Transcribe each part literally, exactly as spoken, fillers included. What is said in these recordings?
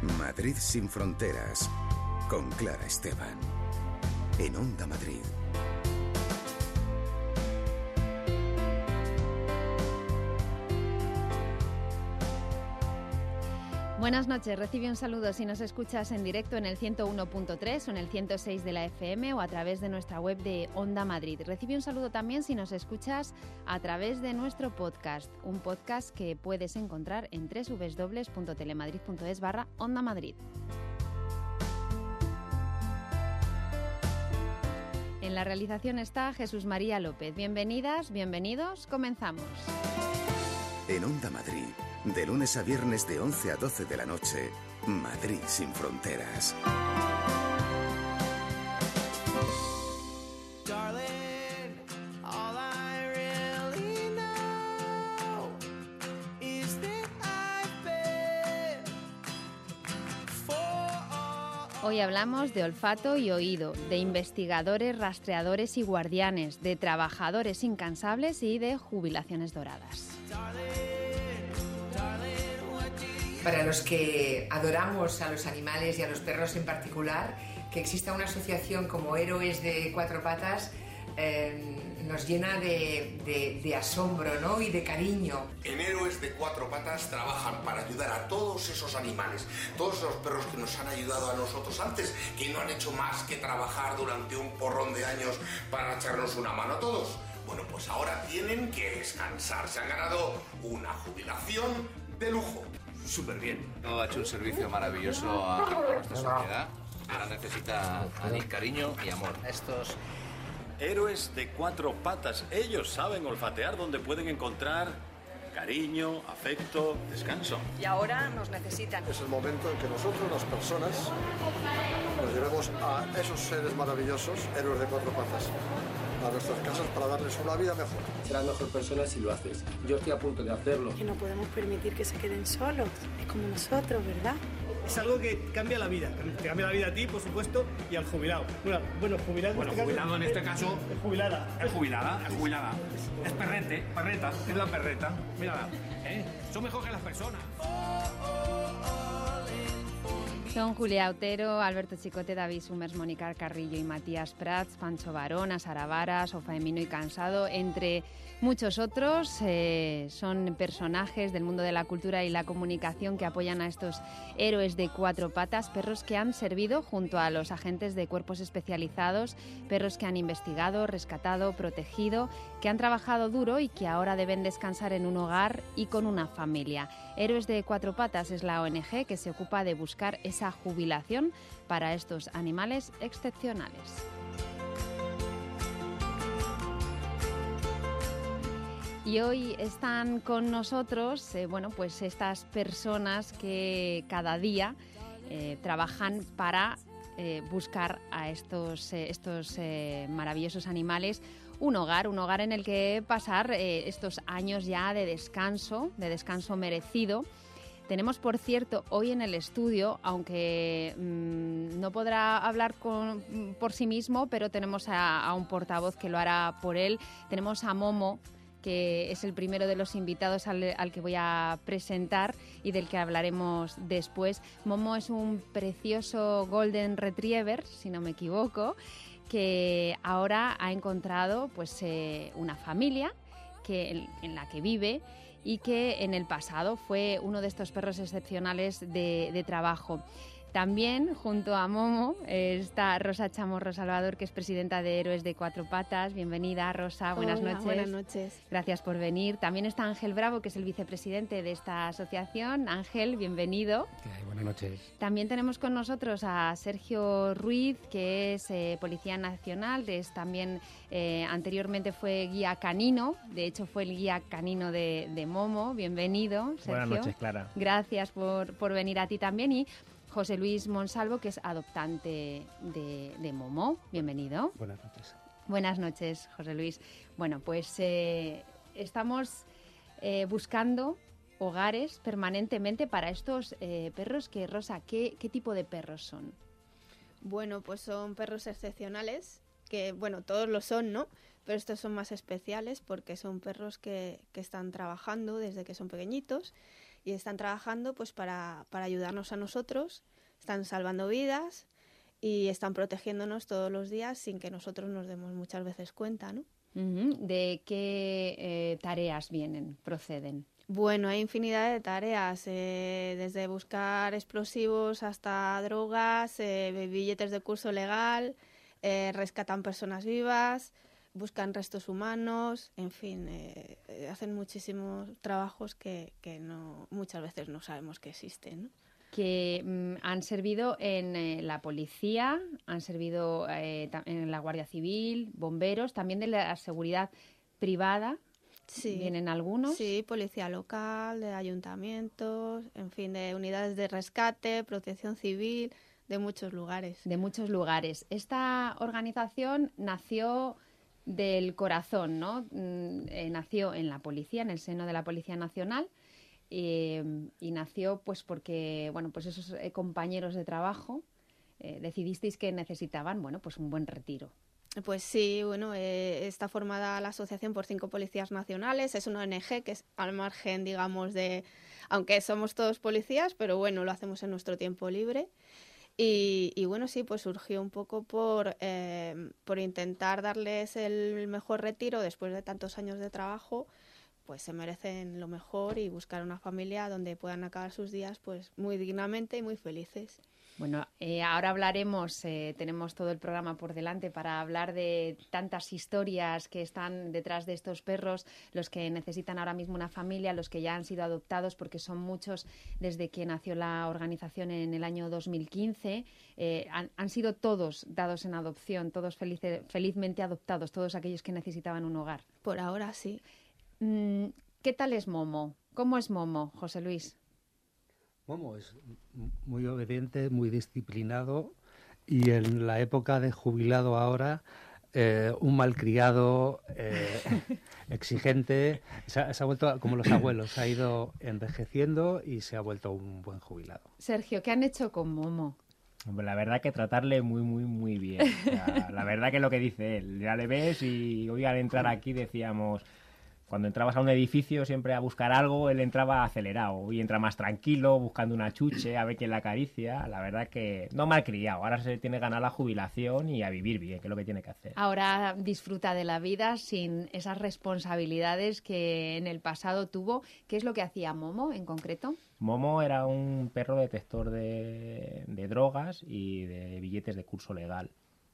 Madrid sin fronteras, con Clara Esteban, en Onda Madrid. Buenas noches, recibe un saludo si nos escuchas en directo en el ciento uno punto tres o en el ciento seis de la F M o a través de nuestra web de Onda Madrid. Recibe un saludo también si nos escuchas a través de nuestro podcast, un podcast que puedes encontrar en doble u doble u doble u punto telemadrid punto es barra Onda Madrid. En la realización está Jesús María López. Bienvenidas, bienvenidos, comenzamos. En Onda Madrid, de lunes a viernes de once a doce de la noche, Madrid sin fronteras. Hoy hablamos de olfato y oído, de investigadores, rastreadores y guardianes, de trabajadores incansables y de jubilaciones doradas. Para los que adoramos a los animales y a los perros en particular, que exista una asociación como Héroes de Cuatro Patas eh, nos llena de, de, de asombro, ¿no? Y de cariño. En Héroes de Cuatro Patas trabajan para ayudar a todos esos animales, todos esos perros que nos han ayudado a nosotros antes, que no han hecho más que trabajar durante un porrón de años para echarnos una mano a todos. Bueno, pues ahora tienen que descansar, se han ganado una jubilación de lujo. Súper bien. No, ha hecho un servicio maravilloso a, a nuestra sociedad. Ahora necesita cariño y amor. Estos Héroes de Cuatro Patas. Ellos saben olfatear donde pueden encontrar cariño, afecto, descanso. Y ahora nos necesitan. Es el momento en que nosotros, las personas, nos llevemos a esos seres maravillosos, héroes de cuatro patas, a nuestras casas para darles una vida mejor. Serás mejor persona si lo haces. Yo estoy a punto de hacerlo. Que no podemos permitir que se queden solos. Es como nosotros, ¿verdad? Es algo que cambia la vida. Te cambia la vida a ti, por supuesto, y al jubilado. Bueno, bueno jubilado, bueno, en este jubilado caso, en este caso... Es jubilada. Es jubilada, es jubilada. Es perrete, perreta, es la perreta. Mírala, ¿eh? Son mejor que las personas. Son Julia Otero, Alberto Chicote, David Summers, Mónica Carrillo y Matías Prats, Pancho Barón, Sara Vara, Sofá Emino y Cansado, entre muchos otros. Eh, son personajes del mundo de la cultura y la comunicación que apoyan a estos héroes de cuatro patas, perros que han servido junto a los agentes de cuerpos especializados, perros que han investigado, rescatado, protegido, que han trabajado duro y que ahora deben descansar en un hogar y con una familia. Héroes de cuatro patas es la O N G que se ocupa de buscar esa jubilación para estos animales excepcionales. Y hoy están con nosotros, eh, bueno, pues estas personas que cada día eh, trabajan para eh, buscar a estos, eh, estos eh, maravillosos animales un hogar, un hogar en el que pasar eh, estos años ya de descanso, de descanso merecido. Tenemos, por cierto, hoy en el estudio, aunque mmm, no podrá hablar con, por sí mismo, pero tenemos a, a un portavoz que lo hará por él. Tenemos a Momo, que es el primero de los invitados al, al que voy a presentar y del que hablaremos después. Momo es un precioso Golden Retriever, si no me equivoco, que ahora ha encontrado pues, eh, una familia que, en, en la que vive y que en el pasado fue uno de estos perros excepcionales de, de trabajo. También, junto a Momo, está Rosa Chamorro Salvador, que es presidenta de Héroes de Cuatro Patas. Bienvenida, Rosa. Buenas Hola, noches. Buenas noches. Gracias por venir. También está Ángel Bravo, que es el vicepresidente de esta asociación. Ángel, bienvenido. ¿Qué hay? Buenas noches. También tenemos con nosotros a Sergio Ruiz, que es eh, Policía Nacional. Es también, eh, anteriormente fue guía canino. De hecho, fue el guía canino de, de Momo. Bienvenido, Sergio. Buenas noches, Clara. Gracias por, por venir a ti también. Y José Luis Monsalvo, que es adoptante de, de Momo. Bienvenido. Buenas noches. Buenas noches, José Luis. Bueno, pues eh, estamos eh, buscando hogares permanentemente para estos eh, perros que, Rosa, ¿qué, ¿qué tipo de perros son? Bueno, pues son perros excepcionales, que bueno, todos lo son, ¿no? Pero estos son más especiales porque son perros que, que están trabajando desde que son pequeñitos, y están trabajando pues para, para ayudarnos a nosotros, están salvando vidas y están protegiéndonos todos los días sin que nosotros nos demos muchas veces cuenta, ¿no? Uh-huh. ¿De qué eh, tareas vienen, proceden? Bueno, hay infinidad de tareas, eh, desde buscar explosivos hasta drogas, eh, billetes de curso legal, eh, rescatan personas vivas, buscan restos humanos, en fin, eh, eh, hacen muchísimos trabajos que, que no, muchas veces no sabemos que existen, ¿no? Que mm, han servido en eh, la policía, han servido eh, en la Guardia Civil, bomberos, también de la seguridad privada. Sí. ¿Vienen algunos? Sí, policía local, de ayuntamientos, en fin, de unidades de rescate, protección civil, de muchos lugares. De muchos lugares. Esta organización nació del corazón, ¿no? Mm, eh, nació en la policía, en el seno de la Policía Nacional, eh, y nació pues porque, bueno, pues esos eh, compañeros de trabajo eh, decidisteis que necesitaban, bueno, pues un buen retiro. Pues sí, bueno, eh, está formada la asociación por cinco policías nacionales, es una O N Ge que es al margen, digamos, de, aunque somos todos policías, pero bueno, lo hacemos en nuestro tiempo libre. Y, y bueno, sí, pues surgió un poco por, eh, por intentar darles el mejor retiro después de tantos años de trabajo, pues se merecen lo mejor y buscar una familia donde puedan acabar sus días pues muy dignamente y muy felices. Bueno, eh, ahora hablaremos, eh, tenemos todo el programa por delante para hablar de tantas historias que están detrás de estos perros, los que necesitan ahora mismo una familia, los que ya han sido adoptados, porque son muchos desde que nació la organización en el año dos mil quince. Eh, han, han sido todos dados en adopción, todos felice, felizmente adoptados, todos aquellos que necesitaban un hogar. Por ahora sí. Mm, ¿qué tal es Momo? ¿Cómo es Momo, José Luis? Momo es muy obediente, muy disciplinado y en la época de jubilado ahora, eh, un malcriado, eh, exigente, se ha, se ha vuelto como los abuelos, ha ido envejeciendo y se ha vuelto un buen jubilado. Sergio, ¿qué han hecho con Momo? La verdad que tratarle muy, muy, muy bien. O sea, la verdad que lo que dice él, ya le ves y hoy al entrar aquí decíamos... Cuando entrabas a un edificio siempre a buscar algo, él entraba acelerado y entra más tranquilo, buscando una chuche, a ver quién la acaricia. La verdad que no malcriado, ahora se tiene ganas la jubilación y a vivir bien, que es lo que tiene que hacer. Ahora disfruta de la vida sin esas responsabilidades que en el pasado tuvo. ¿Qué es lo que hacía Momo en concreto? Momo era un perro detector de, de drogas y de billetes de curso legal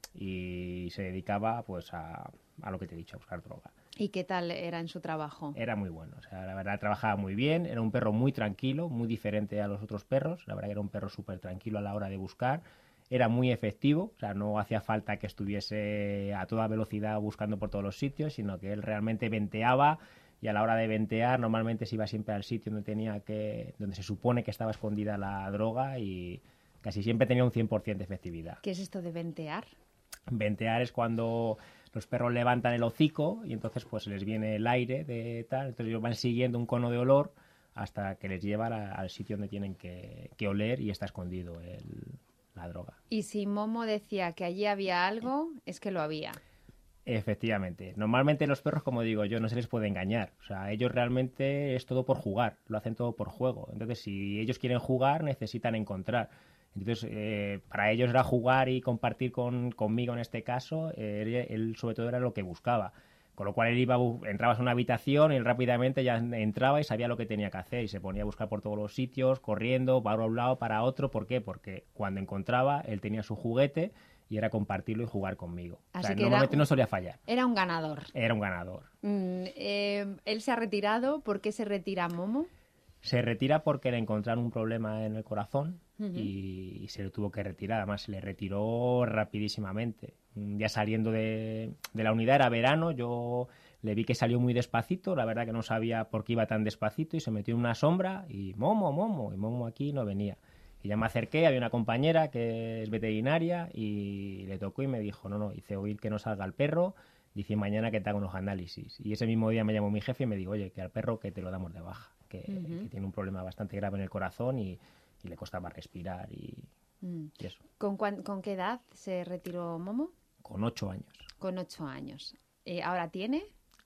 y se dedicaba pues a, a lo que te he dicho, a buscar droga. ¿Y qué tal era en su trabajo? Era muy bueno, o sea, la verdad trabajaba muy bien, era un perro muy tranquilo, muy diferente a los otros perros, la verdad que era un perro súper tranquilo a la hora de buscar, era muy efectivo, o sea, no hacía falta que estuviese a toda velocidad buscando por todos los sitios, sino que él realmente venteaba y a la hora de ventear normalmente se iba siempre al sitio donde tenía que, donde se supone que estaba escondida la droga y casi siempre tenía un cien por ciento de efectividad. ¿Qué es esto de ventear? Ventear es cuando los perros levantan el hocico y entonces pues les viene el aire de tal, entonces ellos van siguiendo un cono de olor hasta que les lleva a, al sitio donde tienen que, que oler y está escondido el, la droga. Y si Momo decía que allí había algo, es que lo había. Efectivamente. Normalmente los perros, como digo yo, no se les puede engañar. O sea, ellos realmente es todo por jugar, lo hacen todo por juego. Entonces, si ellos quieren jugar, necesitan encontrar. Entonces, eh, para ellos era jugar y compartir con, conmigo en este caso, eh, él, él sobre todo era lo que buscaba. Con lo cual él iba, entrabas a una habitación y él rápidamente ya entraba y sabía lo que tenía que hacer y se ponía a buscar por todos los sitios, corriendo, para un lado, para otro. ¿Por qué? Porque cuando encontraba, él tenía su juguete y era compartirlo y jugar conmigo. Así o sea, que normalmente era, no solía fallar. Era un ganador. Era un ganador. Mm, eh, él se ha retirado. ¿Por qué se retira Momo? Se retira porque le encontraron un problema en el corazón uh-huh. y, y se le tuvo que retirar. Además, se le retiró rapidísimamente. Un día saliendo de, de la unidad, era verano, yo le vi que salió muy despacito. La verdad que no sabía por qué iba tan despacito y se metió en una sombra y Momo, Momo, y Momo aquí no venía. Y ya me acerqué, había una compañera que es veterinaria y le tocó y me dijo, no, no, hice oír que no salga el perro, dice mañana que te hago unos análisis. Y ese mismo día me llamó mi jefe y me dijo, oye, que al perro que te lo damos de baja, que, uh-huh. que tiene un problema bastante grave en el corazón y, y le costaba respirar y, mm. y eso. ¿Con, cuan, ¿Con qué edad se retiró Momo? Con ocho años. Con ocho años. Eh, ¿Ahora tiene?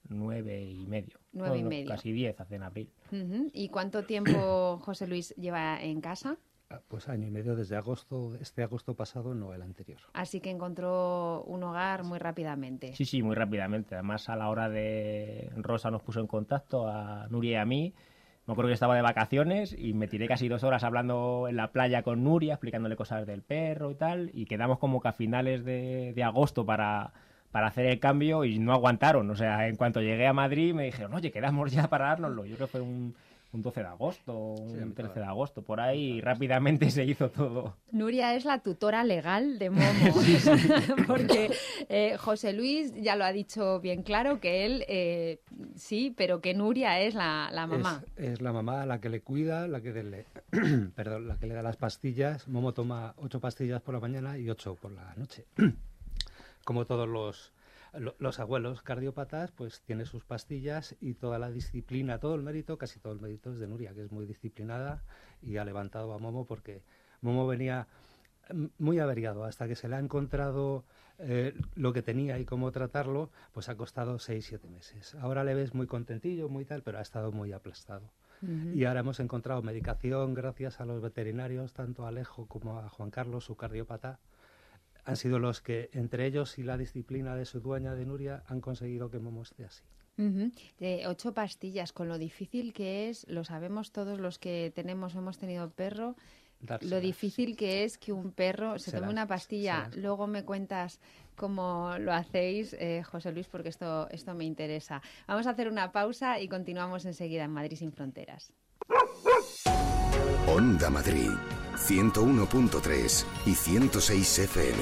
nueve y medio. Nueve bueno, y medio. Casi diez hace en abril. Uh-huh. ¿Y cuánto tiempo José Luis lleva en casa? Pues año y medio desde agosto, este agosto pasado, no el anterior. Así que encontró un hogar muy rápidamente. Sí, sí, muy rápidamente. Además, a la hora de... Rosa nos puso en contacto a Nuria y a mí. Me acuerdo que estaba de vacaciones y me tiré casi dos horas hablando en la playa con Nuria, explicándole cosas del perro y tal, y quedamos como que a finales de, de agosto para, para hacer el cambio y no aguantaron. O sea, en cuanto llegué a Madrid me dijeron, oye, quedamos ya para dárnoslo. Yo creo que fue un... un doce de agosto, un sí, trece de agosto, por ahí, y rápidamente se hizo todo. Nuria es la tutora legal de Momo, sí, sí. Porque eh, José Luis ya lo ha dicho bien claro, que él eh, sí, pero que Nuria es la, la mamá. Es, es la mamá la que le cuida, la que le, perdón, la que le da las pastillas. Momo toma ocho pastillas por la mañana y ocho por la noche. Como todos los... Los abuelos cardiópatas pues tiene sus pastillas y toda la disciplina, todo el mérito, casi todo el mérito es de Nuria, que es muy disciplinada y ha levantado a Momo porque Momo venía muy averiado. Hasta que se le ha encontrado eh, lo que tenía y cómo tratarlo, pues ha costado seis, siete meses. Ahora le ves muy contentillo, muy tal, pero ha estado muy aplastado. Uh-huh. Y ahora hemos encontrado medicación gracias a los veterinarios, tanto a Alejo como a Juan Carlos, su cardiópata. Han sido los que, entre ellos y la disciplina de su dueña, de Nuria, han conseguido que Momo esté así. Uh-huh. Eh, ocho pastillas, con lo difícil que es, lo sabemos todos los que tenemos o hemos tenido perro, Dárselas. Lo difícil que es que un perro se, se tome las, una pastilla. Luego me cuentas cómo lo hacéis, eh, José Luis, porque esto, esto me interesa. Vamos a hacer una pausa y continuamos enseguida en Madrid sin Fronteras. Onda Madrid, ciento uno punto tres y ciento seis F M.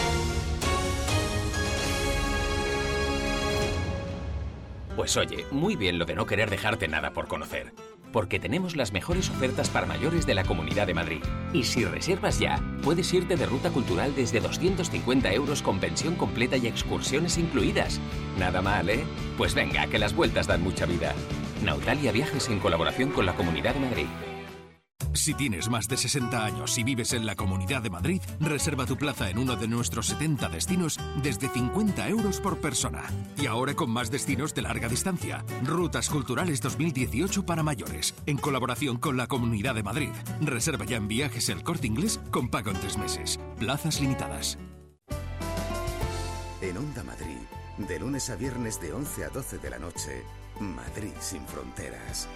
Pues oye, muy bien lo de no querer dejarte nada por conocer, porque tenemos las mejores ofertas para mayores de la Comunidad de Madrid. Y si reservas ya, puedes irte de ruta cultural desde doscientos cincuenta euros con pensión completa y excursiones incluidas. Nada mal, ¿eh? Pues venga, que las vueltas dan mucha vida. Nautalia Viajes en colaboración con la Comunidad de Madrid. Si tienes más de sesenta años y vives en la Comunidad de Madrid, reserva tu plaza en uno de nuestros setenta destinos desde cincuenta euros por persona. Y ahora con más destinos de larga distancia. Rutas Culturales dos mil dieciocho para mayores, en colaboración con la Comunidad de Madrid. Reserva ya en Viajes El Corte Inglés con pago en tres meses. Plazas limitadas. En Onda Madrid, de lunes a viernes de once a doce de la noche, Madrid sin Fronteras.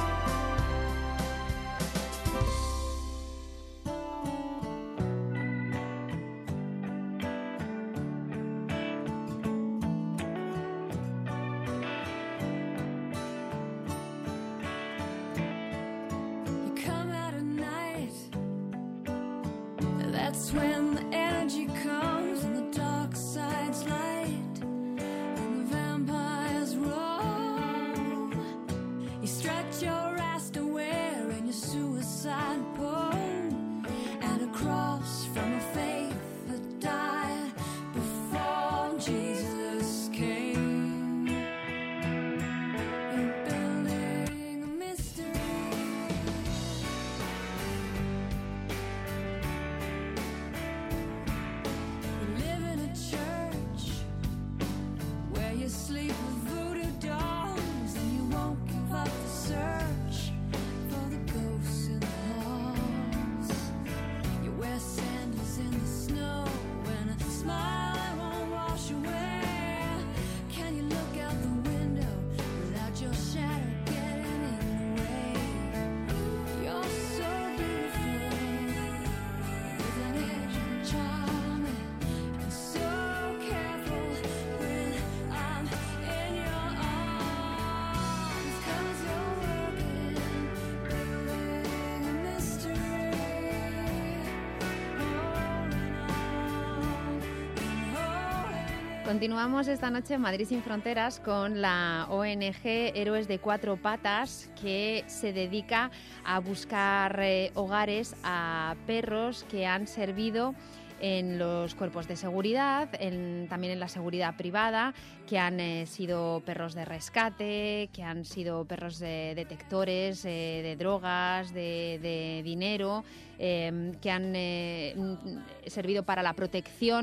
Continuamos esta noche en Madrid sin Fronteras con la O N G Héroes de Cuatro Patas, que se dedica a buscar eh, hogares a perros que han servido en los cuerpos de seguridad, en, también en la seguridad privada, que han eh, sido perros de rescate, que han sido perros de detectores eh, de drogas, de, de dinero, eh, que han eh, servido para la protección,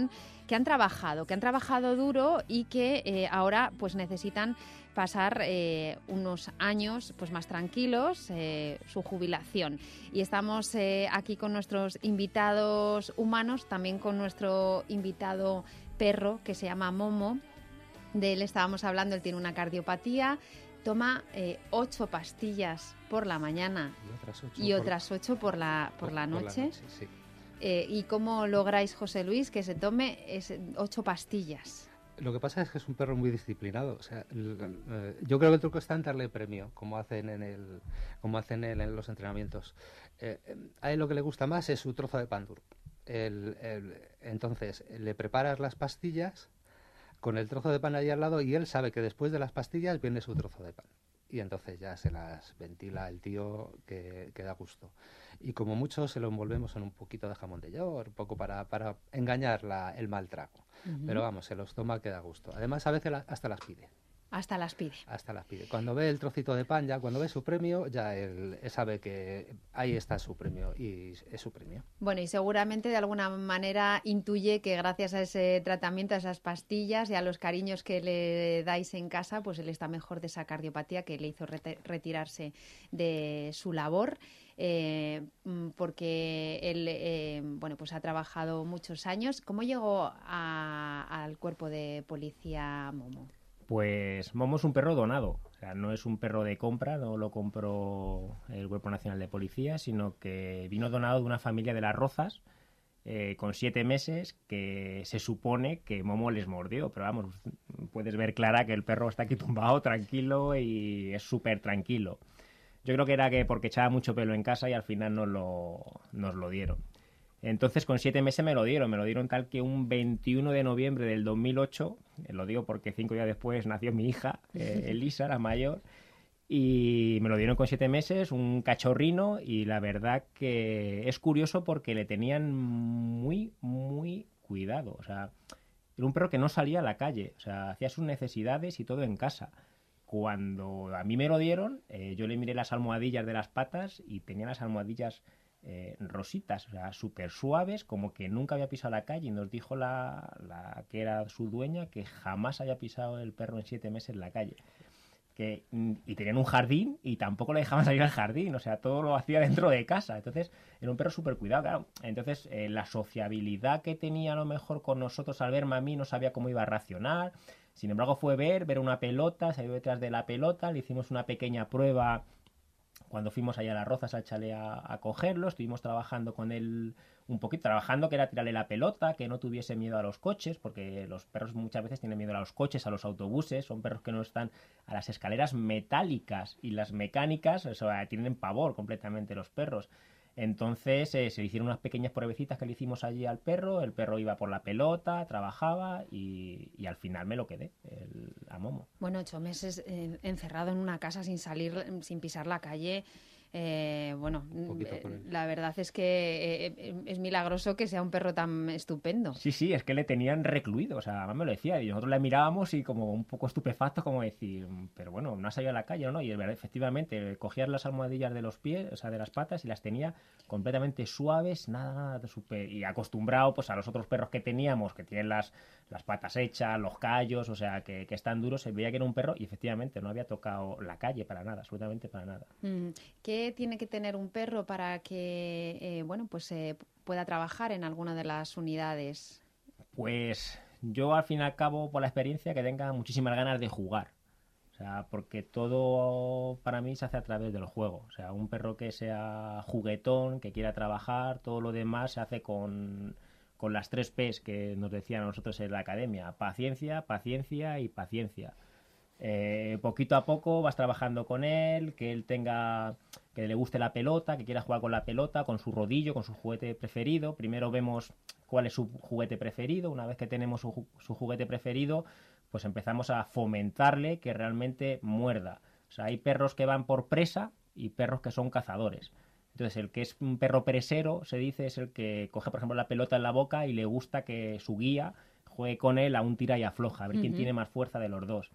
que han trabajado, que han trabajado duro y que eh, ahora pues necesitan pasar eh, unos años pues más tranquilos, eh, su jubilación. Y estamos eh, aquí con nuestros invitados humanos, también con nuestro invitado perro que se llama Momo. De él estábamos hablando, él tiene una cardiopatía, toma eh, ocho pastillas por la mañana y otras ocho, y por, otras ocho por la, por por, la noche. Por la noche sí. eh, ¿Y cómo lográis, José Luis, que se tome es, ocho pastillas? Lo que pasa es que es un perro muy disciplinado. O sea, el, el, yo creo que el truco está en darle premio, como hacen en el, como hacen en, en los entrenamientos. Eh, a él lo que le gusta más es su trozo de pan duro. El, el, entonces, le preparas las pastillas con el trozo de pan ahí al lado y él sabe que después de las pastillas viene su trozo de pan. Y entonces ya se las ventila el tío que, que da gusto. Y como mucho se lo envolvemos en un poquito de jamón de york, un poco para, para engañar la, el mal trago. Uh-huh. Pero vamos, se los toma que da gusto. Además, a veces la, hasta las pide. Hasta las pide. Hasta las pide. Cuando ve el trocito de pan, ya cuando ve su premio, ya él, él sabe que ahí está su premio y es su premio. Bueno, y seguramente de alguna manera intuye que gracias a ese tratamiento, a esas pastillas y a los cariños que le dais en casa, pues él está mejor de esa cardiopatía que le hizo reti- retirarse de su labor. Eh, porque él eh, bueno, pues ha trabajado muchos años. ¿Cómo llegó a, al cuerpo de policía Momo? Pues Momo es un perro donado, o sea, no es un perro de compra, no lo compró el Cuerpo Nacional de Policía, sino que vino donado de una familia de Las Rozas eh, con siete meses que se supone que Momo les mordió, pero vamos, puedes ver clara que el perro está aquí tumbado, tranquilo y es súper tranquilo. Yo creo que era que porque echaba mucho pelo en casa y al final nos lo, nos lo dieron. Entonces con siete meses me lo dieron, me lo dieron tal que un veintiuno de noviembre del dos mil ocho, eh, lo digo porque cinco días después nació mi hija, eh, Elisa, la mayor, y me lo dieron con siete meses, un cachorrino, y la verdad que es curioso porque le tenían muy, muy cuidado. O sea, era un perro que no salía a la calle, o sea, hacía sus necesidades y todo en casa. Cuando a mí me lo dieron, eh, yo le miré las almohadillas de las patas y tenía las almohadillas Eh, rositas, o sea, súper suaves, como que nunca había pisado la calle, y nos dijo la, la que era su dueña que jamás había pisado el perro en siete meses en la calle. Que, y tenían un jardín y tampoco le dejaban salir al jardín, o sea, todo lo hacía dentro de casa. Entonces era un perro súper cuidado, claro. Entonces eh, la sociabilidad que tenía a lo mejor con nosotros al verme a mí, no sabía cómo iba a reaccionar. Sin embargo fue ver, ver una pelota, salió detrás de la pelota, le hicimos una pequeña prueba cuando fuimos allá a Las Rozas al chalet a, a cogerlo. Estuvimos trabajando con él un poquito, trabajando que era tirarle la pelota, que no tuviese miedo a los coches, porque los perros muchas veces tienen miedo a los coches, a los autobuses, son perros que no están a las escaleras metálicas, y las mecánicas, o sea, tienen pavor completamente los perros. Entonces eh, se le hicieron unas pequeñas pruebecitas que le hicimos allí al perro, el perro iba por la pelota, trabajaba y, y al final me lo quedé, el, a Momo. Bueno, ocho meses eh, encerrado en una casa sin salir, sin pisar la calle. Eh, bueno, eh, la verdad es que eh, es milagroso que sea un perro tan estupendo. Sí, sí, es que le tenían recluido, o sea, además me lo decía, y nosotros le mirábamos y como un poco estupefactos, como decir, pero bueno, no ha salido a la calle, ¿no? Y efectivamente, cogías las almohadillas de los pies, o sea, de las patas, y las tenía completamente suaves, nada, nada de super... Y acostumbrado pues a los otros perros que teníamos, que tienen las, las patas hechas, los callos, o sea, que, que están duros, se veía que era un perro y efectivamente no había tocado la calle para nada, absolutamente para nada. Mm, ¿Qué tiene que tener un perro para que eh, bueno, pues eh, pueda trabajar en alguna de las unidades? Pues yo al fin y al cabo, por la experiencia, que tenga muchísimas ganas de jugar. O sea, porque todo para mí se hace a través del juego. O sea, un perro que sea juguetón, que quiera trabajar, todo lo demás se hace con, con las tres P's que nos decían a nosotros en la academia: paciencia, paciencia y paciencia. Eh, poquito a poco vas trabajando con él, que él tenga, que le guste la pelota, que quiera jugar con la pelota, con su rodillo, con su juguete preferido. Primero vemos cuál es su juguete preferido. Una vez que tenemos su, su juguete preferido, pues empezamos a fomentarle que realmente muerda. O sea, hay perros que van por presa y perros que son cazadores. Entonces, el que es un perro presero, se dice, es el que coge, por ejemplo, la pelota en la boca y le gusta que su guía juegue con él a un tira y afloja, a ver uh-huh. quién tiene más fuerza de los dos.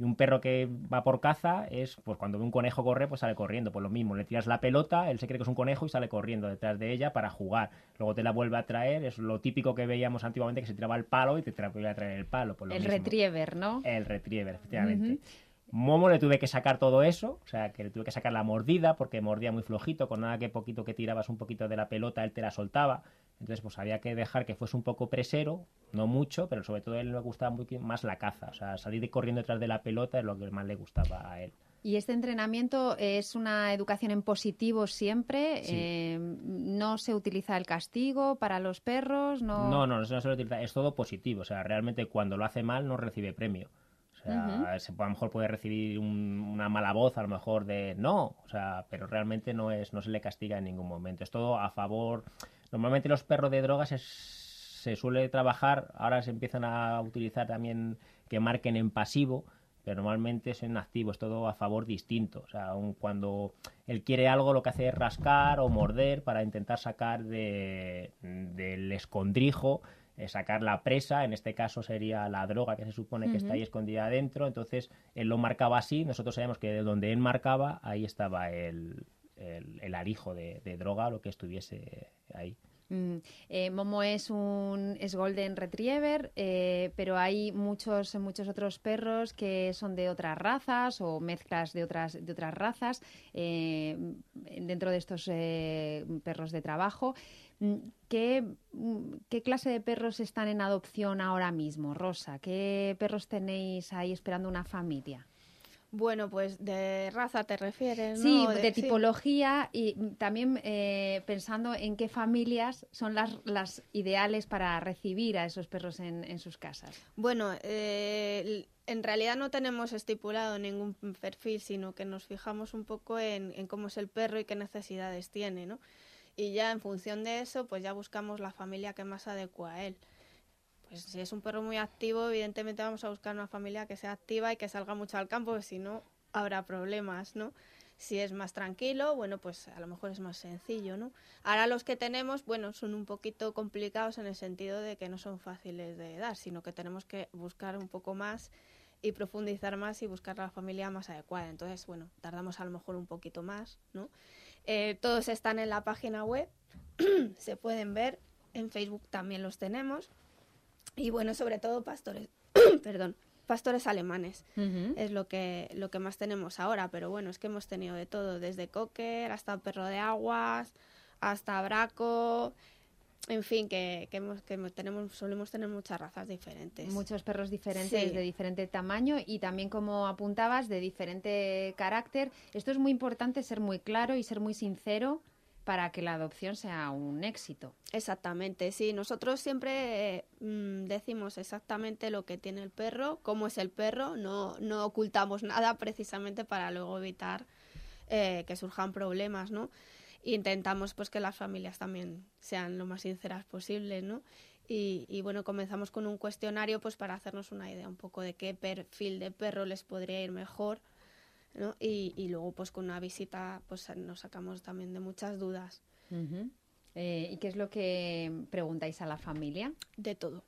Y un perro que va por caza es, pues cuando ve un conejo correr, pues sale corriendo. Pues lo mismo, le tiras la pelota, él se cree que es un conejo y sale corriendo detrás de ella para jugar. Luego te la vuelve a traer, es lo típico que veíamos antiguamente, que se tiraba el palo y te vuelve a traer el palo. Pues lo el mismo. retriever, ¿no? El retriever, efectivamente. Uh-huh. Momo le tuve que sacar todo eso, o sea, que le tuve que sacar la mordida, porque mordía muy flojito, con nada que poquito que tirabas un poquito de la pelota, él te la soltaba. Entonces, pues había que dejar que fuese un poco presero, no mucho, pero sobre todo a él le gustaba muy, más la caza, o sea, salir corriendo detrás de la pelota es lo que más le gustaba a él. ¿Y este entrenamiento es una educación en positivo siempre? Sí. Eh, ¿No se utiliza el castigo para los perros? No, no, no, no se lo utiliza, es todo positivo, o sea, realmente cuando lo hace mal no recibe premio. O sea, uh-huh. se, a lo mejor puede recibir un, una mala voz, a lo mejor de no, o sea, pero realmente no es, no se le castiga en ningún momento. Es todo a favor. Normalmente los perros de drogas es, se suele trabajar, ahora se empiezan a utilizar también que marquen en pasivo, pero normalmente es en activo, es todo a favor distinto. O sea, aun cuando él quiere algo, lo que hace es rascar o morder para intentar sacar de, del escondrijo, sacar la presa, en este caso sería la droga que se supone que uh-huh. está ahí escondida adentro. Entonces él lo marcaba así, nosotros sabíamos que de donde él marcaba ahí estaba el, el, el arijo de, de droga, lo que estuviese ahí. Mm. Eh, Momo es un es Golden Retriever, eh, pero hay muchos muchos otros perros que son de otras razas o mezclas de otras de otras razas eh, dentro de estos eh, perros de trabajo. ¿Qué, ¿Qué clase de perros están en adopción ahora mismo, Rosa? ¿Qué perros tenéis ahí esperando una familia? Bueno, pues de raza te refieres, ¿no? Sí, de, de tipología sí. Y también eh, pensando en qué familias son las, las ideales para recibir a esos perros en, en sus casas. Bueno, eh, en realidad no tenemos estipulado ningún perfil, sino que nos fijamos un poco en, en cómo es el perro y qué necesidades tiene, ¿no? Y ya en función de eso, pues ya buscamos la familia que más adecua a él. Pues si es un perro muy activo, evidentemente vamos a buscar una familia que sea activa y que salga mucho al campo, porque si no habrá problemas, ¿no? Si es más tranquilo, bueno, pues a lo mejor es más sencillo, ¿no? Ahora los que tenemos, bueno, son un poquito complicados en el sentido de que no son fáciles de dar, sino que tenemos que buscar un poco más y profundizar más y buscar la familia más adecuada. Entonces, bueno, tardamos a lo mejor un poquito más, ¿no? Eh, todos están en la página web, se pueden ver, en Facebook también los tenemos. Y bueno, sobre todo pastores, perdón, pastores alemanes, uh-huh. es lo que, lo que más tenemos ahora, pero bueno, es que hemos tenido de todo, desde cocker hasta perro de aguas, hasta braco, en fin, que, que, hemos, que tenemos, solemos tener muchas razas diferentes. Muchos perros diferentes, sí. de diferente tamaño y también, como apuntabas, de diferente carácter. Esto es muy importante, ser muy claro y ser muy sincero para que la adopción sea un éxito. Exactamente, sí. Nosotros siempre eh, decimos exactamente lo que tiene el perro, cómo es el perro, no, no ocultamos nada precisamente para luego evitar eh, que surjan problemas, ¿no? Intentamos pues que las familias también sean lo más sinceras posibles, ¿no? Y, y bueno, comenzamos con un cuestionario pues para hacernos una idea un poco de qué perfil de perro les podría ir mejor, ¿no? Y, y luego pues con una visita pues nos sacamos también de muchas dudas. Uh-huh. Eh, ¿Y qué es lo que preguntáis a la familia? De todo.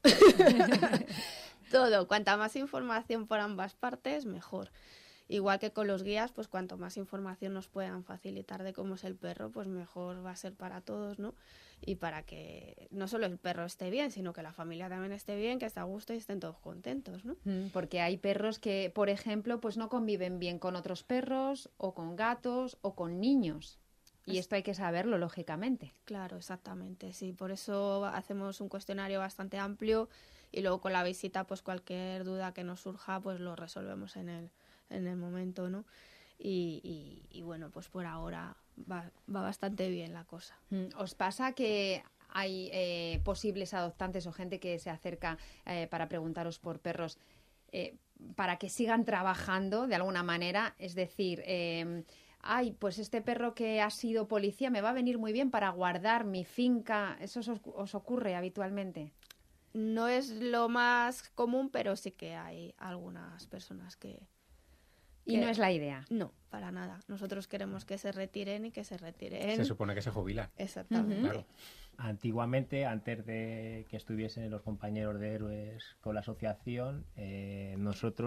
Todo. Cuanta más información por ambas partes, mejor. Igual que con los guías, pues cuanto más información nos puedan facilitar de cómo es el perro, pues mejor va a ser para todos, ¿no? Y para que no solo el perro esté bien, sino que la familia también esté bien, que esté a gusto y estén todos contentos, ¿no? Porque hay perros que, por ejemplo, pues no conviven bien con otros perros o con gatos o con niños. Y esto hay que saberlo, lógicamente. Claro, exactamente, sí. Por eso hacemos un cuestionario bastante amplio y luego con la visita, pues cualquier duda que nos surja, pues lo resolvemos en el, en el momento, ¿no? Y, y, y bueno, pues por ahora va, va bastante bien la cosa. ¿Os pasa que hay eh, posibles adoptantes o gente que se acerca eh, para preguntaros por perros eh, para que sigan trabajando de alguna manera? Es decir, eh, ay, pues este perro que ha sido policía me va a venir muy bien para guardar mi finca. ¿Eso os, os ocurre habitualmente? No es lo más común, pero sí que hay algunas personas que... ¿Y no es la idea? No, para nada. Nosotros queremos que se retiren y que se retiren. Se supone que se jubilan. Exactamente. Uh-huh. Claro. Antiguamente, antes de que estuviesen los compañeros de héroes con la asociación, eh, nosotros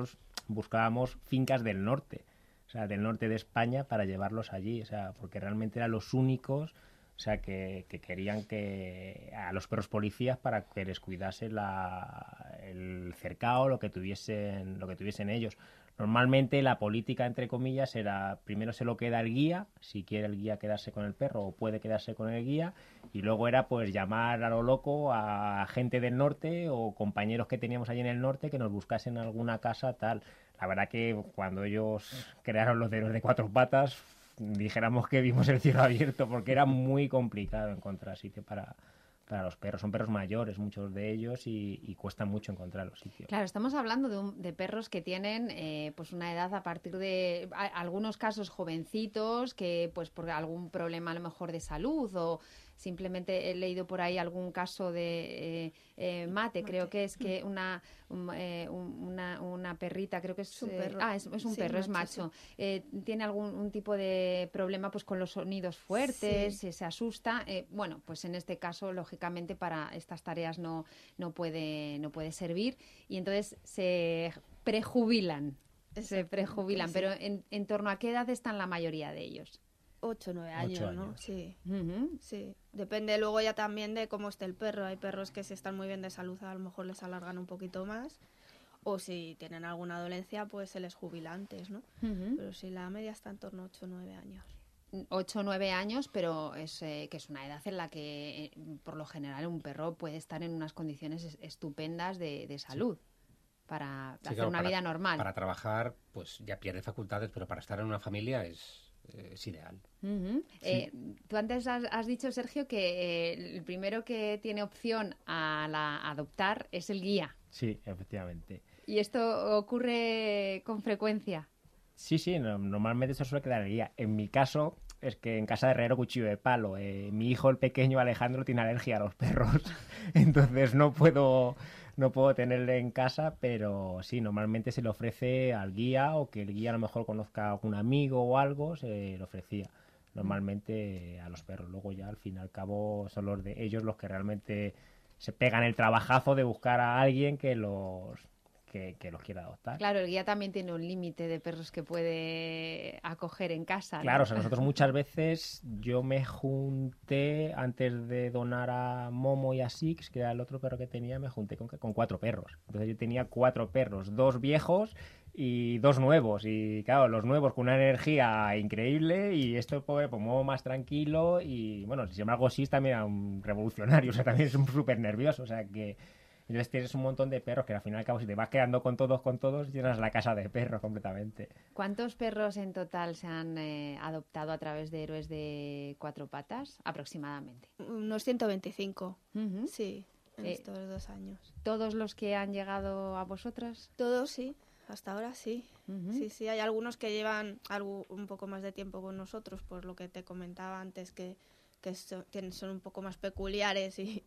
buscábamos fincas del norte, o sea, del norte de España para llevarlos allí, o sea, porque realmente eran los únicos, o sea, que, que querían que a los perros policías para que les cuidase la, el cercado, lo que tuviesen, lo que tuviesen ellos. Normalmente la política, entre comillas, era primero se lo queda el guía, si quiere el guía quedarse con el perro o puede quedarse con el guía, y luego era pues llamar a lo loco a gente del norte o compañeros que teníamos allí en el norte que nos buscasen alguna casa tal. La verdad que cuando ellos crearon los Héroes de Cuatro Patas, dijéramos que vimos el cielo abierto porque era muy complicado encontrar sitio para... para los perros. Son perros mayores, muchos de ellos, y, y cuesta mucho encontrar los sitios. Claro, estamos hablando de, un, de perros que tienen eh, pues una edad a partir de a, algunos casos jovencitos que pues por algún problema a lo mejor de salud o simplemente he leído por ahí algún caso de eh, eh, mate, creo que es que una un, eh, una, una perrita, creo que es, es un eh, perro. ah, es, es un Sí, perro, es macho, macho, eh, tiene algún un tipo de problema pues con los sonidos fuertes, Sí. se, se asusta, eh, bueno, pues en este caso lógicamente para estas tareas no, no puede no puede servir y entonces se prejubilan, se prejubilan, sí. pero en, en torno a qué edad están la mayoría de ellos. Ocho, nueve años, Ocho ¿no? años. Sí. Uh-huh. Sí. Depende luego ya también de cómo esté el perro. Hay perros que si están muy bien de salud a lo mejor les alargan un poquito más. O si tienen alguna dolencia, pues se les jubila antes, ¿no? Uh-huh. Pero sí, la media está en torno a ocho o nueve años. ocho o nueve años, pero es eh, que es una edad en la que, eh, por lo general, un perro puede estar en unas condiciones es- estupendas de, de salud para Sí, hacer claro, una para- vida normal. Para trabajar, pues ya pierde facultades, pero para estar en una familia es, eh, es ideal. Ujú. Eh, tú antes has, has dicho, Sergio, que eh, el primero que tiene opción a, la, a adoptar es el guía. Sí, efectivamente. ¿Y esto ocurre con frecuencia? Sí, sí, no- normalmente eso suele quedar el guía. En mi caso, es que en casa de herrero cuchillo de palo. Eh, mi hijo, el pequeño Alejandro, tiene alergia a los perros. Entonces no puedo, no puedo tenerle en casa, pero sí, normalmente se le ofrece al guía o que el guía a lo mejor conozca a algún amigo o algo, se le ofrecía normalmente a los perros. Luego ya al fin y al cabo son los de ellos los que realmente se pegan el trabajazo de buscar a alguien que los... Que, que los quiera adoptar. Claro, el guía también tiene un límite de perros que puede acoger en casa, ¿no? Claro, o sea, nosotros muchas veces, yo me junté, antes de donar a Momo y a Six, que era el otro perro que tenía, me junté con, con cuatro perros. Entonces yo tenía cuatro perros, dos viejos y dos nuevos. Y claro, los nuevos con una energía increíble y esto pobre, pues Momo más tranquilo y bueno, sin embargo Six también era un revolucionario, o sea, también es un súper nervioso, o sea que... Entonces tienes un montón de perros que al final y al cabo si te vas quedando con todos, con todos, llenas la casa de perros completamente. ¿Cuántos perros en total se han eh, adoptado a través de Héroes de Cuatro Patas, aproximadamente? Unos ciento veinticinco, Ujú. sí, en Eh, estos dos años. ¿Todos los que han llegado a vosotras? Todos sí, hasta ahora sí. Sí, sí, hay algunos que llevan algo, un poco más de tiempo con nosotros, por lo que te comentaba antes, que, que so- tienen, son un poco más peculiares y,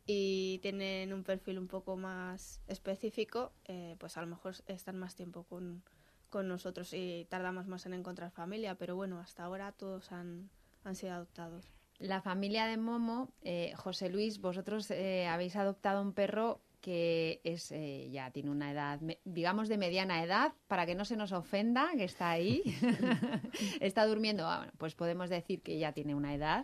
y tienen un perfil un poco más específico, eh, pues a lo mejor están más tiempo con, con nosotros y tardamos más en encontrar familia, pero bueno, hasta ahora todos han, han sido adoptados. La familia de Momo, eh, José Luis, vosotros eh, habéis adoptado un perro que es eh, ya tiene una edad, me- digamos, de mediana edad, para que no se nos ofenda, que está ahí, está durmiendo, ah, bueno, pues podemos decir que ya tiene una edad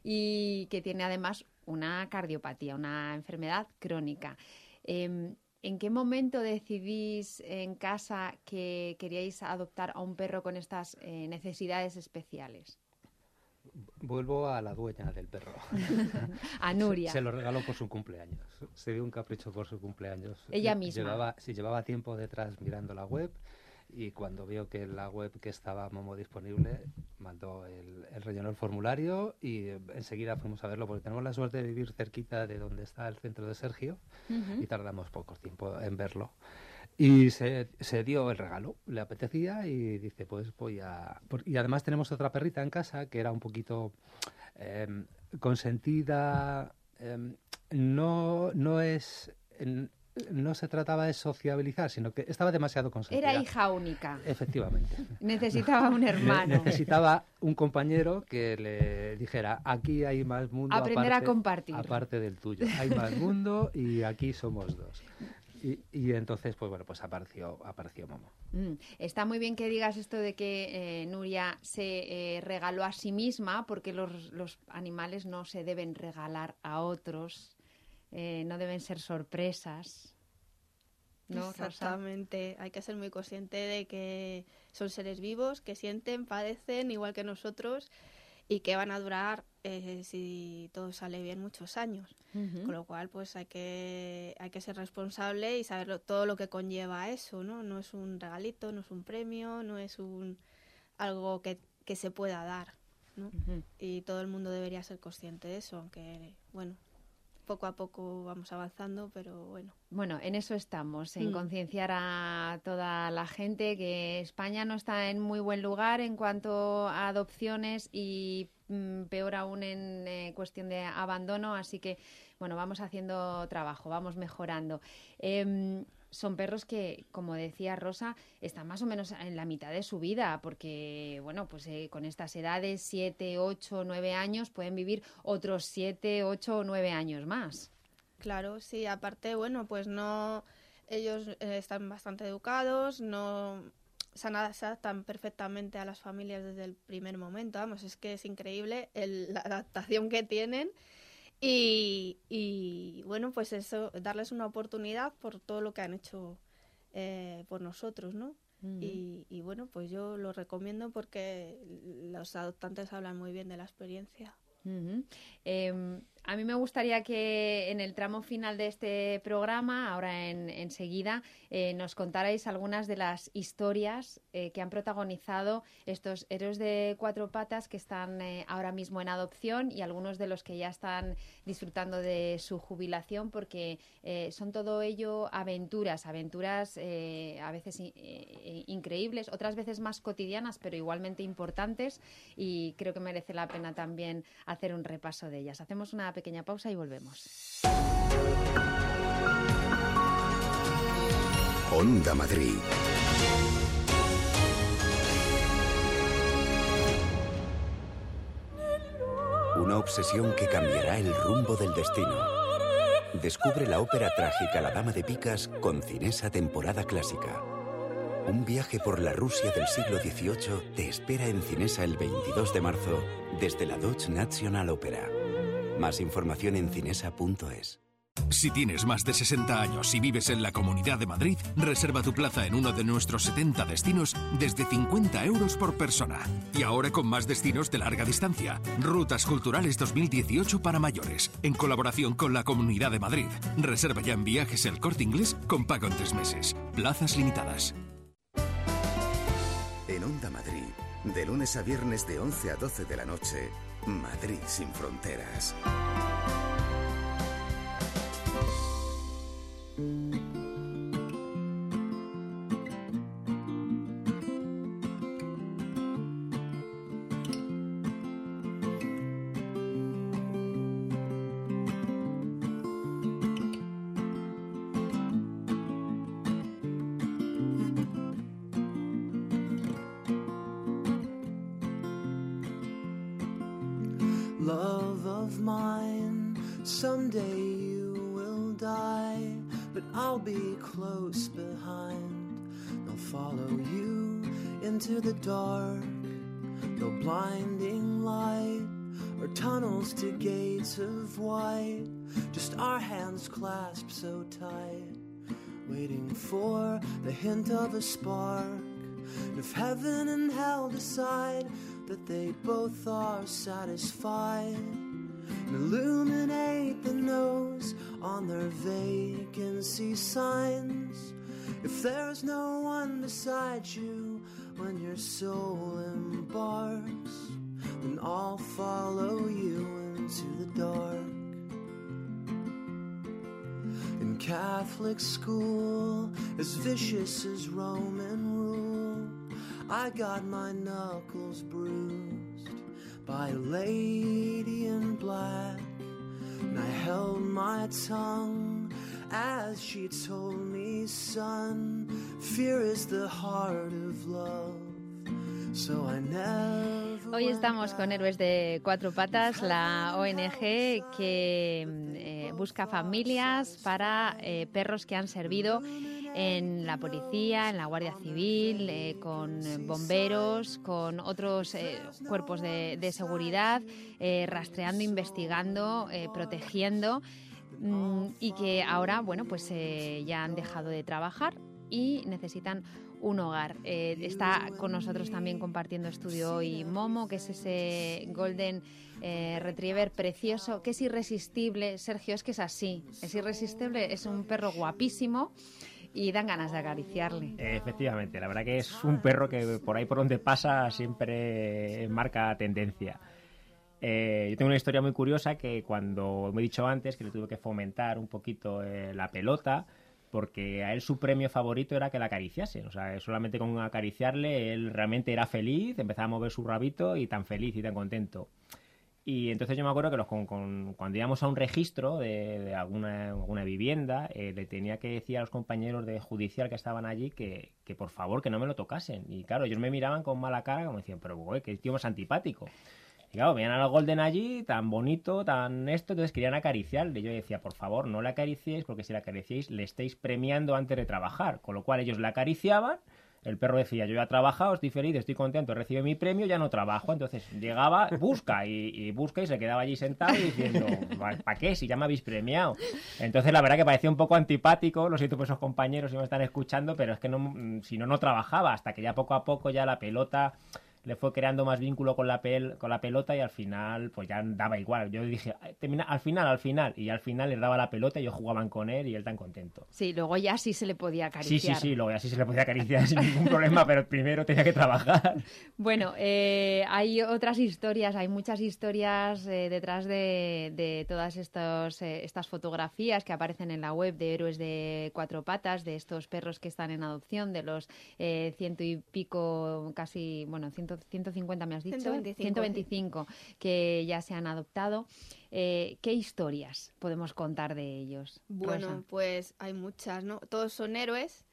y que tiene además una cardiopatía, una enfermedad crónica. Eh, ¿En qué momento decidís en casa que queríais adoptar a un perro con estas eh, necesidades especiales? Vuelvo a la dueña del perro. A Nuria. Se, se lo regaló por su cumpleaños. Se dio un capricho por su cumpleaños. Ella Lle- misma. Llevaba, sí, llevaba tiempo detrás mirando la web y cuando vio que en la web que estaba Momo disponible, mandó el, el rellenó el formulario y eh, enseguida fuimos a verlo porque tenemos la suerte de vivir cerquita de donde está el centro de Sergio Ujú. y tardamos poco tiempo en verlo. Y se, se dio el regalo, le apetecía y dice, pues voy a... por- Y además tenemos otra perrita en casa que era un poquito em, consentida, em, no, no es... en- no se trataba de sociabilizar, sino que estaba demasiado consentida. Era hija única. Efectivamente. Necesitaba un Ne- hermano. necesitaba un compañero que le dijera, aquí hay más mundo Aprender a aparte, compartir. aparte del tuyo. Hay más mundo y aquí somos dos. Y, y entonces, pues bueno, pues apareció, apareció Momo. Mm. Está muy bien que digas esto de que eh, Nuria se eh, regaló a sí misma, porque los, los animales no se deben regalar a otros, eh, no deben ser sorpresas. ¿No, Exactamente, Rosa? Hay que ser muy consciente de que son seres vivos, que sienten, padecen igual que nosotros y que van a durar, eh, si todo sale bien, muchos años. Uh-huh. Con lo cual, pues hay que, hay que ser responsable y saber lo, todo lo que conlleva eso, ¿no? No es un regalito, no es un premio, no es un algo que, que se pueda dar, ¿no? Uh-huh. Y todo el mundo debería ser consciente de eso, aunque, bueno, poco a poco vamos avanzando, pero bueno. Bueno, en eso estamos, en mm. concienciar a toda la gente que España no está en muy buen lugar en cuanto a adopciones y mm, peor aún en eh, cuestión de abandono, así que, bueno, vamos haciendo trabajo, vamos mejorando. Eh, son perros que, como decía Rosa, están más o menos en la mitad de su vida, porque, bueno, pues eh, con estas edades, siete, ocho, nueve años, pueden vivir otros siete, ocho o nueve años más. Claro, sí, aparte, bueno, pues no, ellos eh, están bastante educados, no se adaptan perfectamente a las familias desde el primer momento, vamos, es que es increíble el, la adaptación que tienen. Y, y bueno, pues eso, darles una oportunidad por todo lo que han hecho eh, por nosotros, ¿no? Uh-huh. Y, y bueno, pues yo lo recomiendo porque los adoptantes hablan muy bien de la experiencia. Uh-huh. Eh, a mí me gustaría que en el tramo final de este programa, ahora en, enseguida, eh, nos contarais algunas de las historias eh, que han protagonizado estos héroes de cuatro patas que están eh, ahora mismo en adopción y algunos de los que ya están disfrutando de su jubilación, porque eh, son todo ello aventuras, aventuras eh, a veces eh, increíbles, otras veces más cotidianas, pero igualmente importantes, y creo que merece la pena también hacer un repaso de ellas. Hacemos una pequeña pausa y volvemos. Onda Madrid. Una obsesión que cambiará el rumbo del destino. Descubre la ópera trágica La Dama de Picas con Cinesa temporada clásica. Un viaje por la Rusia del siglo dieciocho te espera en Cinesa el veintidós de marzo desde la Deutsche National Opera. Más información en cinesa punto es. Si tienes más de sesenta años y vives en la Comunidad de Madrid, reserva tu plaza en uno de nuestros setenta destinos desde cincuenta euros por persona. Y ahora con más destinos de larga distancia. Rutas Culturales dos mil dieciocho para mayores, en colaboración con la Comunidad de Madrid. Reserva ya en Viajes El Corte Inglés con pago en tres meses. Plazas limitadas. En Onda Madrid, de lunes a viernes de once a doce de la noche, Madrid sin fronteras. Love of mine, someday you will die, but I'll be close behind. I'll follow you into the dark, no blinding light or tunnels to gates of white, just our hands clasped so tight, waiting for the hint of a spark. And if heaven and hell decide that they both are satisfied, and illuminate the nose on their vacancy signs, if there's no one beside you when your soul embarks, then I'll follow you into the dark. In Catholic school, as vicious as Roman rule, I got my knuckles bruised by a lady in black, and I held my tongue as she told me, son, fear is the heart of love. So I never. Hoy estamos con Héroes de Cuatro Patas, la O N G que eh, eh, busca familias para eh, perros que han servido en la policía, en la Guardia Civil, eh, con bomberos, con otros eh, cuerpos de, de seguridad, eh, rastreando, investigando, eh, protegiendo, mmm, y que ahora, bueno, pues eh, ya han dejado de trabajar y necesitan un hogar. Eh, está con nosotros también compartiendo estudio hoy Momo, que es ese Golden eh, Retriever precioso, que es irresistible. Sergio, es que es así, es irresistible, es un perro guapísimo y dan ganas de acariciarle. Efectivamente, la verdad que es un perro que por ahí por donde pasa siempre marca tendencia. Eh, yo tengo una historia muy curiosa que cuando me he dicho antes que le tuve que fomentar un poquito eh, la pelota, porque a él su premio favorito era que la acariciasen. O sea, solamente con acariciarle él realmente era feliz, empezaba a mover su rabito y tan feliz y tan contento. Y entonces yo me acuerdo que los, con, con, cuando íbamos a un registro de, de alguna, alguna vivienda, eh, le tenía que decir a los compañeros de judicial que estaban allí que, que por favor que no me lo tocasen. Y claro, ellos me miraban con mala cara como decían, pero güey, que tío más antipático. Y claro, veían al Golden allí, tan bonito, tan esto, entonces querían acariciarle. Y yo decía, por favor, no le acariciéis, porque si le acariciéis, le estáis premiando antes de trabajar. Con lo cual ellos le acariciaban, el perro decía, yo ya he trabajado, estoy feliz, estoy contento, recibo mi premio, ya no trabajo. Entonces llegaba, busca, y, y busca, y se quedaba allí sentado y diciendo, ¿para qué? Si ya me habéis premiado. Entonces la verdad que parecía un poco antipático, lo siento por esos compañeros si me están escuchando, pero es que no, si no, no trabajaba, hasta que ya poco a poco ya la pelota le fue creando más vínculo con la pel con la pelota y al final pues ya daba igual. Yo dije, termina, al final, al final, y al final les daba la pelota y ellos jugaban con él y él tan contento. Sí, luego ya sí se le podía acariciar. Sí, sí, sí, luego ya sí se le podía acariciar sin ningún problema, pero primero tenía que trabajar. Bueno, eh, hay otras historias, hay muchas historias eh, detrás de, de todas estos, eh, estas fotografías que aparecen en la web de Héroes de Cuatro Patas, de estos perros que están en adopción, de los eh, ciento y pico, casi, bueno, ciento ciento cincuenta me has dicho, ciento veinticinco, ciento veinticinco sí. Que ya se han adoptado. Eh, ¿Qué historias podemos contar de ellos? Bueno, Rosa. Pues hay muchas, ¿no? Todos son héroes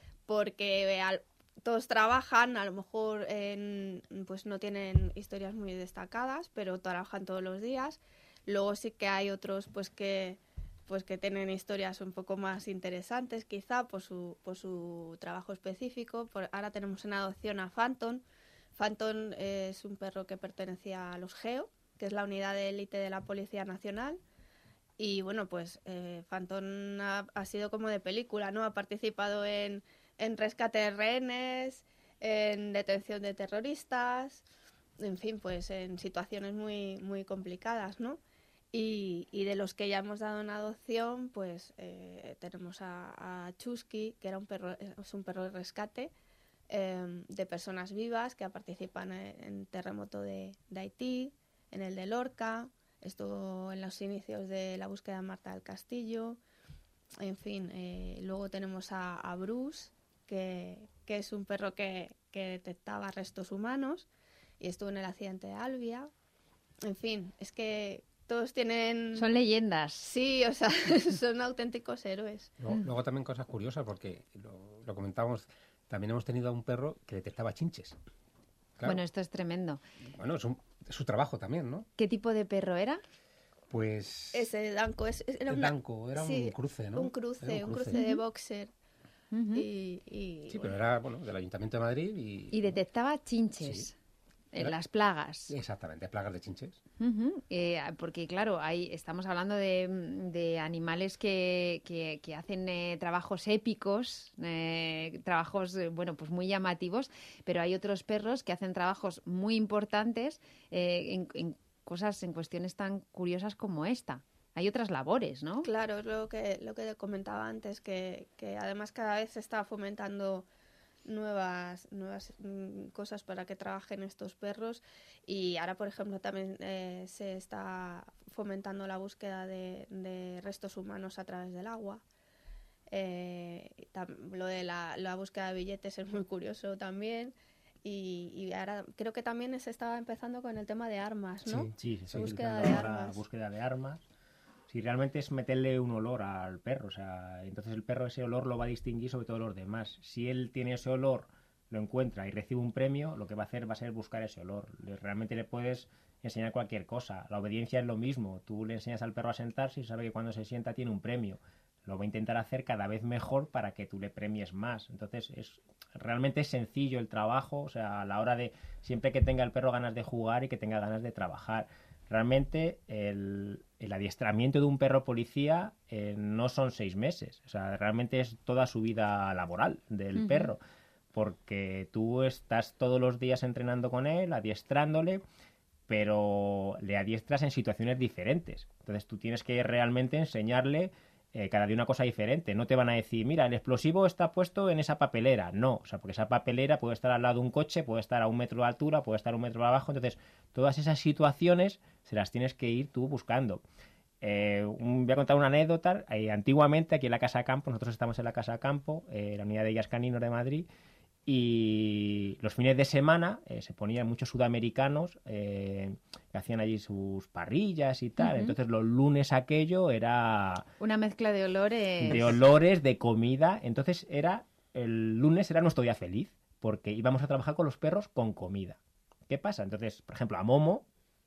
porque al, todos trabajan, a lo mejor en, pues no tienen historias muy destacadas, pero trabajan todos los días. Luego sí que hay otros pues que pues que tienen historias un poco más interesantes, quizá por su, por su trabajo específico. Por, ahora tenemos en adopción a Phantom. Phantom es un perro que pertenecía a los GEO, que es la unidad de élite de la Policía Nacional. Y bueno, pues eh, Phantom ha, ha sido como de película, ¿no? Ha participado en, en rescate de rehenes, en detención de terroristas, en fin, pues en situaciones muy, muy complicadas, ¿no? Y, y de los que ya hemos dado en adopción, pues eh, tenemos a, a Chusky, que era un perro, es un perro de rescate, de personas vivas que participan en el terremoto de, de Haití, en el de Lorca, estuvo en los inicios de la búsqueda de Marta del Castillo, en fin. Eh, luego tenemos a, a Bruce, que, que es un perro que, que detectaba restos humanos y estuvo en el accidente de Albia. En fin, es que todos tienen... Son leyendas. Sí, o sea, son auténticos héroes. Luego, luego también cosas curiosas, porque lo, lo comentábamos... También hemos tenido a un perro que detectaba chinches. Claro. Bueno, esto es tremendo. Bueno, es, un, es su trabajo también, ¿no? ¿Qué tipo de perro era? Pues... Ese Danco. Es, era el una... Danco, era sí, un cruce, ¿no? Un cruce, un cruce, un cruce de boxer. Uh-huh. y, y, sí, bueno. pero era, bueno, del Ayuntamiento de Madrid y... Y detectaba chinches. Sí. En las plagas. Exactamente, plagas de chinches. Uh-huh. eh, porque, claro, hay, estamos hablando de, de animales que, que, que hacen eh, trabajos épicos, eh, trabajos, eh, bueno, pues muy llamativos, pero hay otros perros que hacen trabajos muy importantes eh, en, en cosas, en cuestiones tan curiosas como esta. Hay otras labores, ¿no? Claro, es lo que, lo que comentaba antes, que, que además cada vez se está fomentando nuevas nuevas mm, cosas para que trabajen estos perros, y ahora por ejemplo también eh, se está fomentando la búsqueda de, de restos humanos a través del agua. Eh, tam, lo de la, la búsqueda de billetes es muy curioso también, y, y ahora creo que también se estaba empezando con el tema de armas, ¿no? Sí, sí, sí, búsqueda de armas. búsqueda de armas. Si realmente es meterle un olor al perro, o sea, entonces el perro ese olor lo va a distinguir sobre todos los demás. Si él tiene ese olor lo encuentra y recibe un premio, lo que va a hacer va a ser buscar ese olor. Realmente le puedes enseñar cualquier cosa. La obediencia es lo mismo. Tú le enseñas al perro a sentarse y sabe que cuando se sienta tiene un premio. Lo va a intentar hacer cada vez mejor para que tú le premies más. Entonces, es realmente es sencillo el trabajo, o sea, a la hora de siempre que tenga el perro ganas de jugar y que tenga ganas de trabajar. Realmente el, el adiestramiento de un perro policía eh, no son seis meses, o sea, realmente es toda su vida laboral del uh-huh. perro, porque tú estás todos los días entrenando con él, adiestrándole, pero le adiestras en situaciones diferentes. Entonces tú tienes que realmente enseñarle Eh, cada día una cosa diferente. No te van a decir, mira, el explosivo está puesto en esa papelera. No, o sea, porque esa papelera puede estar al lado de un coche, puede estar a un metro de altura, puede estar a un metro abajo. Entonces, todas esas situaciones se las tienes que ir tú buscando. Eh, un, voy a contar una anécdota. Eh, antiguamente, aquí en la Casa de Campo, nosotros estamos en la Casa de Campo, eh, la unidad de guías caninos de Madrid, y los fines de semana eh, se ponían muchos sudamericanos eh, que hacían allí sus parrillas y tal. Uh-huh. Entonces los lunes aquello era una mezcla de olores de olores, de comida. Entonces era el lunes era nuestro día feliz porque íbamos a trabajar con los perros con comida. ¿Qué pasa? Entonces, por ejemplo, a Momo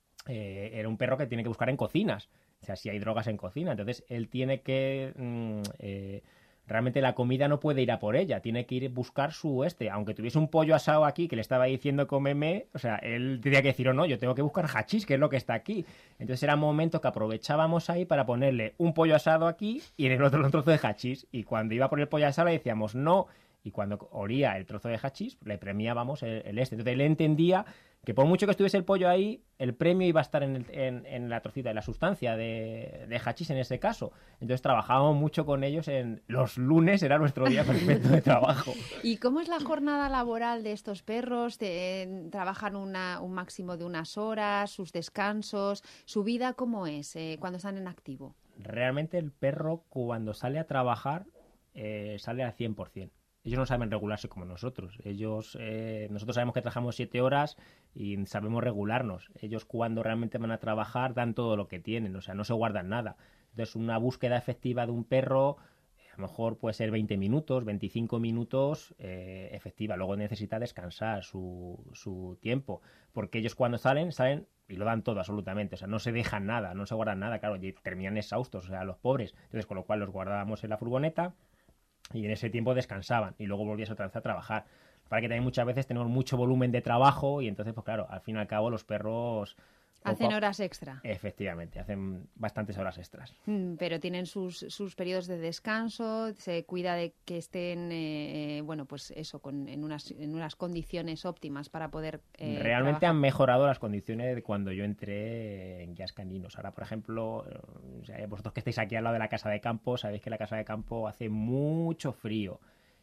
eh, era un perro que tiene que buscar en cocinas, o sea, si hay drogas en cocina. Entonces él tiene que mm, eh, realmente la comida no puede ir a por ella, tiene que ir a buscar su este. Aunque tuviese un pollo asado aquí que le estaba diciendo cómeme, o sea, él tenía que decir, o oh, no, yo tengo que buscar hachís, que es lo que está aquí. Entonces era un momento que aprovechábamos ahí para ponerle un pollo asado aquí y en el otro un trozo de hachís. Y cuando iba por el pollo asado le decíamos no, y cuando olía el trozo de hachís le premiábamos el, el este. Entonces él entendía que por mucho que estuviese el pollo ahí, el premio iba a estar en, el, en, en la trocita, en la sustancia de, de hachís en ese caso. Entonces trabajábamos mucho con ellos. En los lunes era nuestro día perfecto de trabajo. ¿Y cómo es la jornada laboral de estos perros? ¿De, ¿Trabajan una, un máximo de unas horas, sus descansos? ¿Su vida cómo es eh, cuando están en activo? Realmente el perro cuando sale a trabajar eh, sale al cien por ciento. Ellos no saben regularse como nosotros. Ellos, eh, nosotros sabemos que trabajamos siete horas y sabemos regularnos. Ellos cuando realmente van a trabajar dan todo lo que tienen, o sea, no se guardan nada. Entonces, una búsqueda efectiva de un perro a lo mejor puede ser veinte minutos, veinticinco minutos eh, efectiva. Luego necesita descansar su, su tiempo, porque ellos cuando salen, salen y lo dan todo absolutamente. O sea, no se dejan nada, no se guardan nada. Claro, y terminan exhaustos, o sea, los pobres. Entonces, con lo cual los guardábamos en la furgoneta y en ese tiempo descansaban y luego volvías otra vez a trabajar. Para que también muchas veces tenemos mucho volumen de trabajo y entonces, pues claro, al fin y al cabo los perros hacen horas extra. Efectivamente, hacen bastantes horas extras. Mm, pero tienen sus, sus periodos de descanso, se cuida de que estén, eh, bueno, pues eso, con, en, unas, en unas condiciones óptimas para poder eh, Realmente trabajar. Han mejorado las condiciones de cuando yo entré en guías caninos. Ahora, por ejemplo, o sea, vosotros que estáis aquí al lado de la Casa de Campo, sabéis que la Casa de Campo hace mucho frío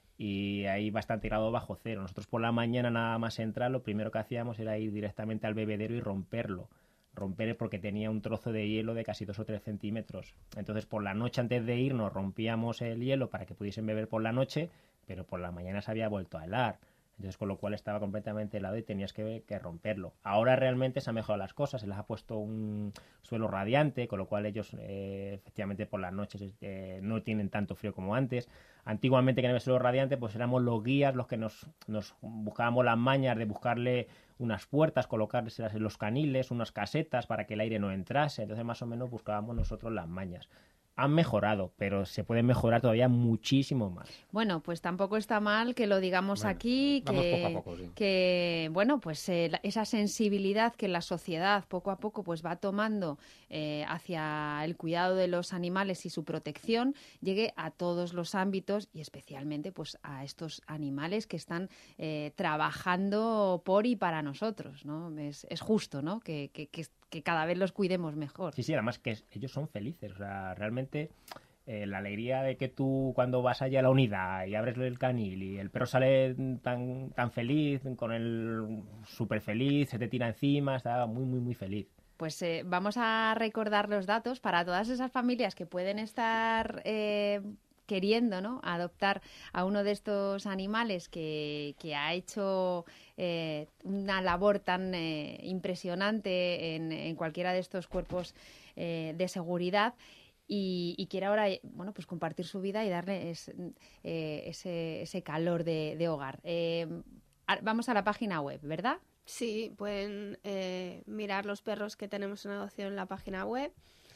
y hay bastante grado bajo cero. Nosotros por la mañana nada más entrar, lo primero que hacíamos era ir directamente al bebedero y romperlo. Romper porque tenía un trozo de hielo de casi dos o tres centímetros. Entonces por la noche antes de irnos rompíamos el hielo para que pudiesen beber por la noche, pero por la mañana se había vuelto a helar. Entonces con lo cual estaba completamente helado y tenías que, que romperlo. Ahora realmente se han mejorado las cosas, se les ha puesto un suelo radiante, con lo cual ellos eh, efectivamente por las noches eh, no tienen tanto frío como antes. Antiguamente que no había suelo radiante, pues éramos los guías los que nos, nos buscábamos las mañas de buscarle unas puertas, colocárselas en los caniles, unas casetas para que el aire no entrase. Entonces más o menos buscábamos nosotros las mañas. Han mejorado, pero se puede mejorar todavía muchísimo más. Bueno, pues tampoco está mal que lo digamos bueno, aquí, que, poco a poco, sí. que bueno, pues eh, esa sensibilidad que la sociedad poco a poco pues va tomando eh, hacia el cuidado de los animales y su protección llegue a todos los ámbitos y especialmente pues a estos animales que están eh, trabajando por y para nosotros, ¿no? Es, es justo, ¿no? Que, que, que que cada vez los cuidemos mejor. Sí, sí, además que es, ellos son felices, o sea, realmente eh, la alegría de que tú cuando vas allá a la unidad y abres el canil y el perro sale tan, tan feliz, con el súper feliz, se te tira encima, está muy, muy, muy feliz. Pues eh, vamos a recordar los datos para todas esas familias que pueden estar eh, queriendo, ¿no?, adoptar a uno de estos animales que, que ha hecho eh, una labor tan eh, impresionante en, en cualquiera de estos cuerpos eh, de seguridad y, y quiere ahora, bueno, pues compartir su vida y darle es, eh, ese, ese calor de, de hogar. Eh, vamos a la página web, ¿verdad? Sí, pueden eh, mirar los perros que tenemos en adopción en la página web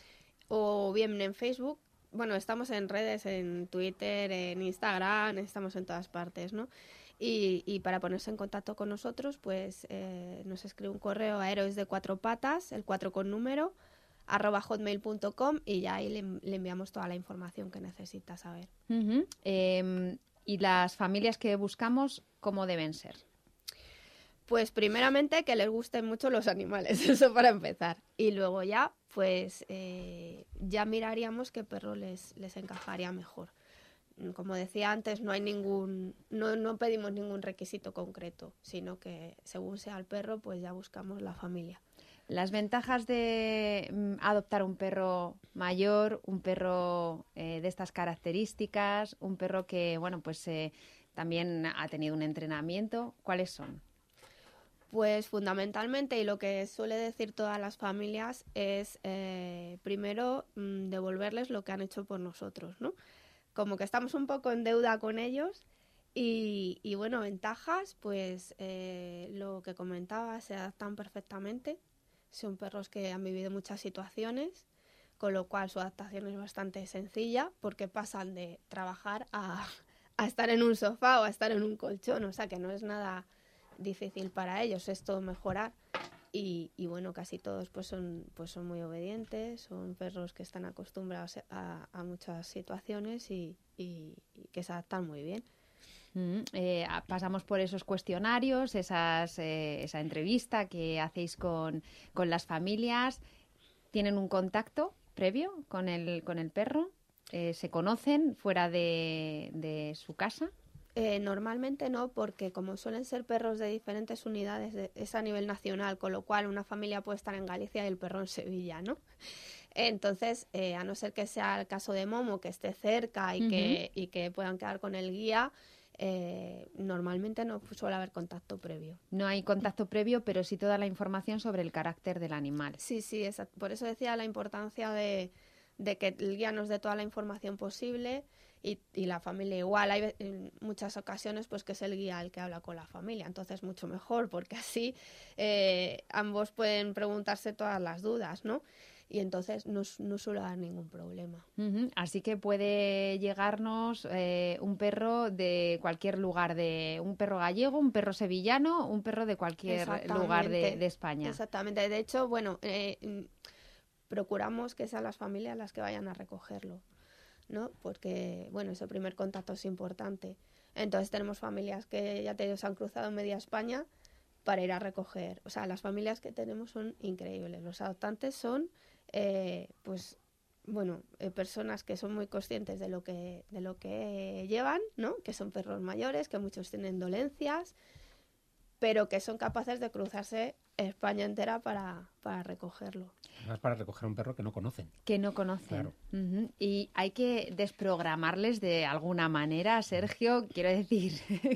o bien en Facebook. Bueno, estamos en redes, en Twitter, en Instagram, estamos en todas partes, ¿no? Y, y para ponerse en contacto con nosotros, pues eh, nos escribe un correo a héroes de cuatro patas, el cuatro con número, arroba hotmail punto com, y ya ahí le, le enviamos toda la información que necesita saber. Uh-huh. Eh, ¿Y las familias que buscamos, cómo deben ser? Pues primeramente que les gusten mucho los animales, eso para empezar. Y luego ya, pues eh, ya miraríamos qué perro les, les encajaría mejor. Como decía antes, no hay ningún, no, no pedimos ningún requisito concreto, sino que según sea el perro, pues ya buscamos la familia. Las ventajas de mm, adoptar un perro mayor, un perro eh, de estas características, un perro que, bueno, pues eh, también ha tenido un entrenamiento, ¿cuáles son? Pues fundamentalmente, y lo que suele decir todas las familias, es eh, primero mmm, devolverles lo que han hecho por nosotros, ¿no? Como que estamos un poco en deuda con ellos y, y bueno, ventajas, pues eh, lo que comentaba, se adaptan perfectamente. Son perros que han vivido muchas situaciones, con lo cual su adaptación es bastante sencilla porque pasan de trabajar a, a estar en un sofá o a estar en un colchón, o sea que no es nada difícil para ellos, es todo mejorar. Y, y bueno, casi todos pues son, pues son muy obedientes, son perros que están acostumbrados a, a muchas situaciones y, y, y que se adaptan muy bien. Mm, eh, pasamos por esos cuestionarios, esas, eh, esa entrevista que hacéis con, con las familias. ¿Tienen un contacto previo con el, con el perro? Eh, ¿Se conocen fuera de, de su casa? Eh, normalmente no, porque como suelen ser perros de diferentes unidades, de, es a nivel nacional, con lo cual una familia puede estar en Galicia y el perro en Sevilla, ¿no? Entonces, eh, a no ser que sea el caso de Momo, que esté cerca y, uh-huh. que, y que puedan quedar con el guía, eh, normalmente no suele haber contacto previo. No hay contacto previo, pero sí toda la información sobre el carácter del animal. Sí, sí, exacto. Por eso decía la importancia de, de que el guía nos dé toda la información posible. Y, y la familia igual, hay en muchas ocasiones pues que es el guía el que habla con la familia, entonces mucho mejor porque así eh, ambos pueden preguntarse todas las dudas, ¿no? Y entonces no, no suele haber ningún problema. Uh-huh. Así que puede llegarnos eh, un perro de cualquier lugar, de un perro gallego, un perro sevillano, un perro de cualquier lugar de, de España. Exactamente, de hecho, bueno, eh, procuramos que sean las familias las que vayan a recogerlo, ¿no? Porque, bueno, ese primer contacto es importante. Entonces tenemos familias que ya te digo, se han cruzado en media España para ir a recoger. O sea, las familias que tenemos son increíbles. Los adoptantes son, eh, pues, bueno, eh, personas que son muy conscientes de lo que, de lo que llevan, ¿no? Que son perros mayores, que muchos tienen dolencias, pero que son capaces de cruzarse España entera para, para recogerlo. Además, para recoger un perro que no conocen. Que no conocen. Claro. Uh-huh. Y hay que desprogramarles de alguna manera, Sergio. Quiero decir,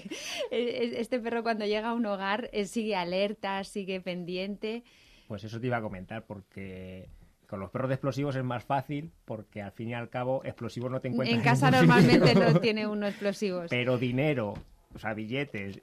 este perro cuando llega a un hogar sigue alerta, sigue pendiente. Pues eso te iba a comentar, porque con los perros de explosivos es más fácil, porque al fin y al cabo explosivos no te encuentras. En casa normalmente no tiene uno explosivos. Pero dinero, o sea, billetes,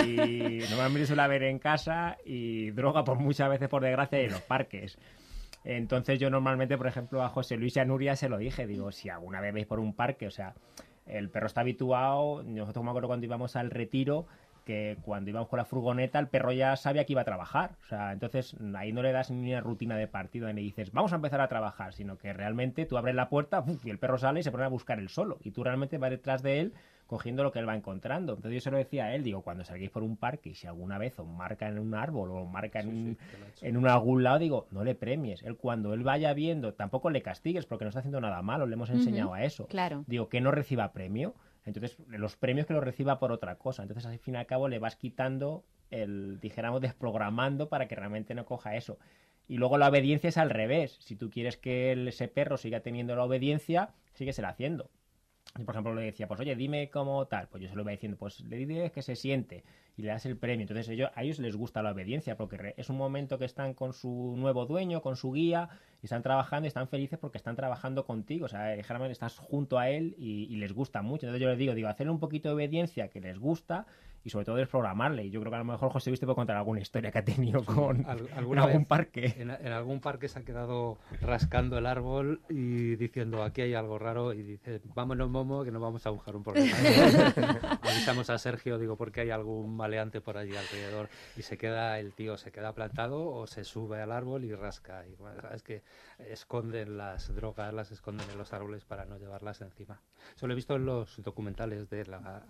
y normalmente suele haber en casa, y droga por muchas veces, por desgracia, y en los parques. Entonces yo normalmente, por ejemplo, a José Luis y a Nuria se lo dije, digo, si alguna vez veis por un parque, o sea, el perro está habituado, nosotros me acuerdo cuando íbamos al retiro, que cuando íbamos con la furgoneta el perro ya sabía que iba a trabajar, o sea, entonces ahí no le das ni una rutina de partido ni le dices vamos a empezar a trabajar, sino que realmente tú abres la puerta ¡uf! Y el perro sale y se pone a buscar él solo y tú realmente vas detrás de él cogiendo lo que él va encontrando. Entonces yo se lo decía a él, digo, cuando salgáis por un parque y si alguna vez os marca en un árbol o os marca en, sí, un, sí, en un algún lado, digo, no le premies, él cuando él vaya viendo, tampoco le castigues porque no está haciendo nada malo, le hemos enseñado uh-huh. a eso, claro. Digo, que no reciba premio. Entonces, los premios que los reciba por otra cosa. Entonces, al fin y al cabo, le vas quitando el, dijéramos, desprogramando para que realmente no coja eso. Y luego la obediencia es al revés. Si tú quieres que el, ese perro siga teniendo la obediencia, síguesela haciendo. Yo, por ejemplo, le decía, pues oye, dime cómo tal. Pues yo se lo iba diciendo, pues le dices que se siente y le das el premio. Entonces ellos, a ellos les gusta la obediencia porque es un momento que están con su nuevo dueño, con su guía, y están trabajando y están felices porque están trabajando contigo. O sea, generalmente estás junto a él y, y les gusta mucho. Entonces yo les digo, digo, hacerle un poquito de obediencia que les gusta y sobre todo desprogramarle. Y yo creo que a lo mejor José Luis te puede contar alguna historia que ha tenido con Al, en algún parque. En, en algún parque se ha quedado rascando el árbol y diciendo, aquí hay algo raro, y dice, vámonos, Momo, que nos vamos a buscar un problema. Avisamos a Sergio, digo, porque hay algún maleante por allí alrededor, y se queda, el tío se queda plantado o se sube al árbol y rasca. Y bueno, sabes que esconden las drogas, las esconden en los árboles para no llevarlas encima. Eso lo he visto en los documentales de la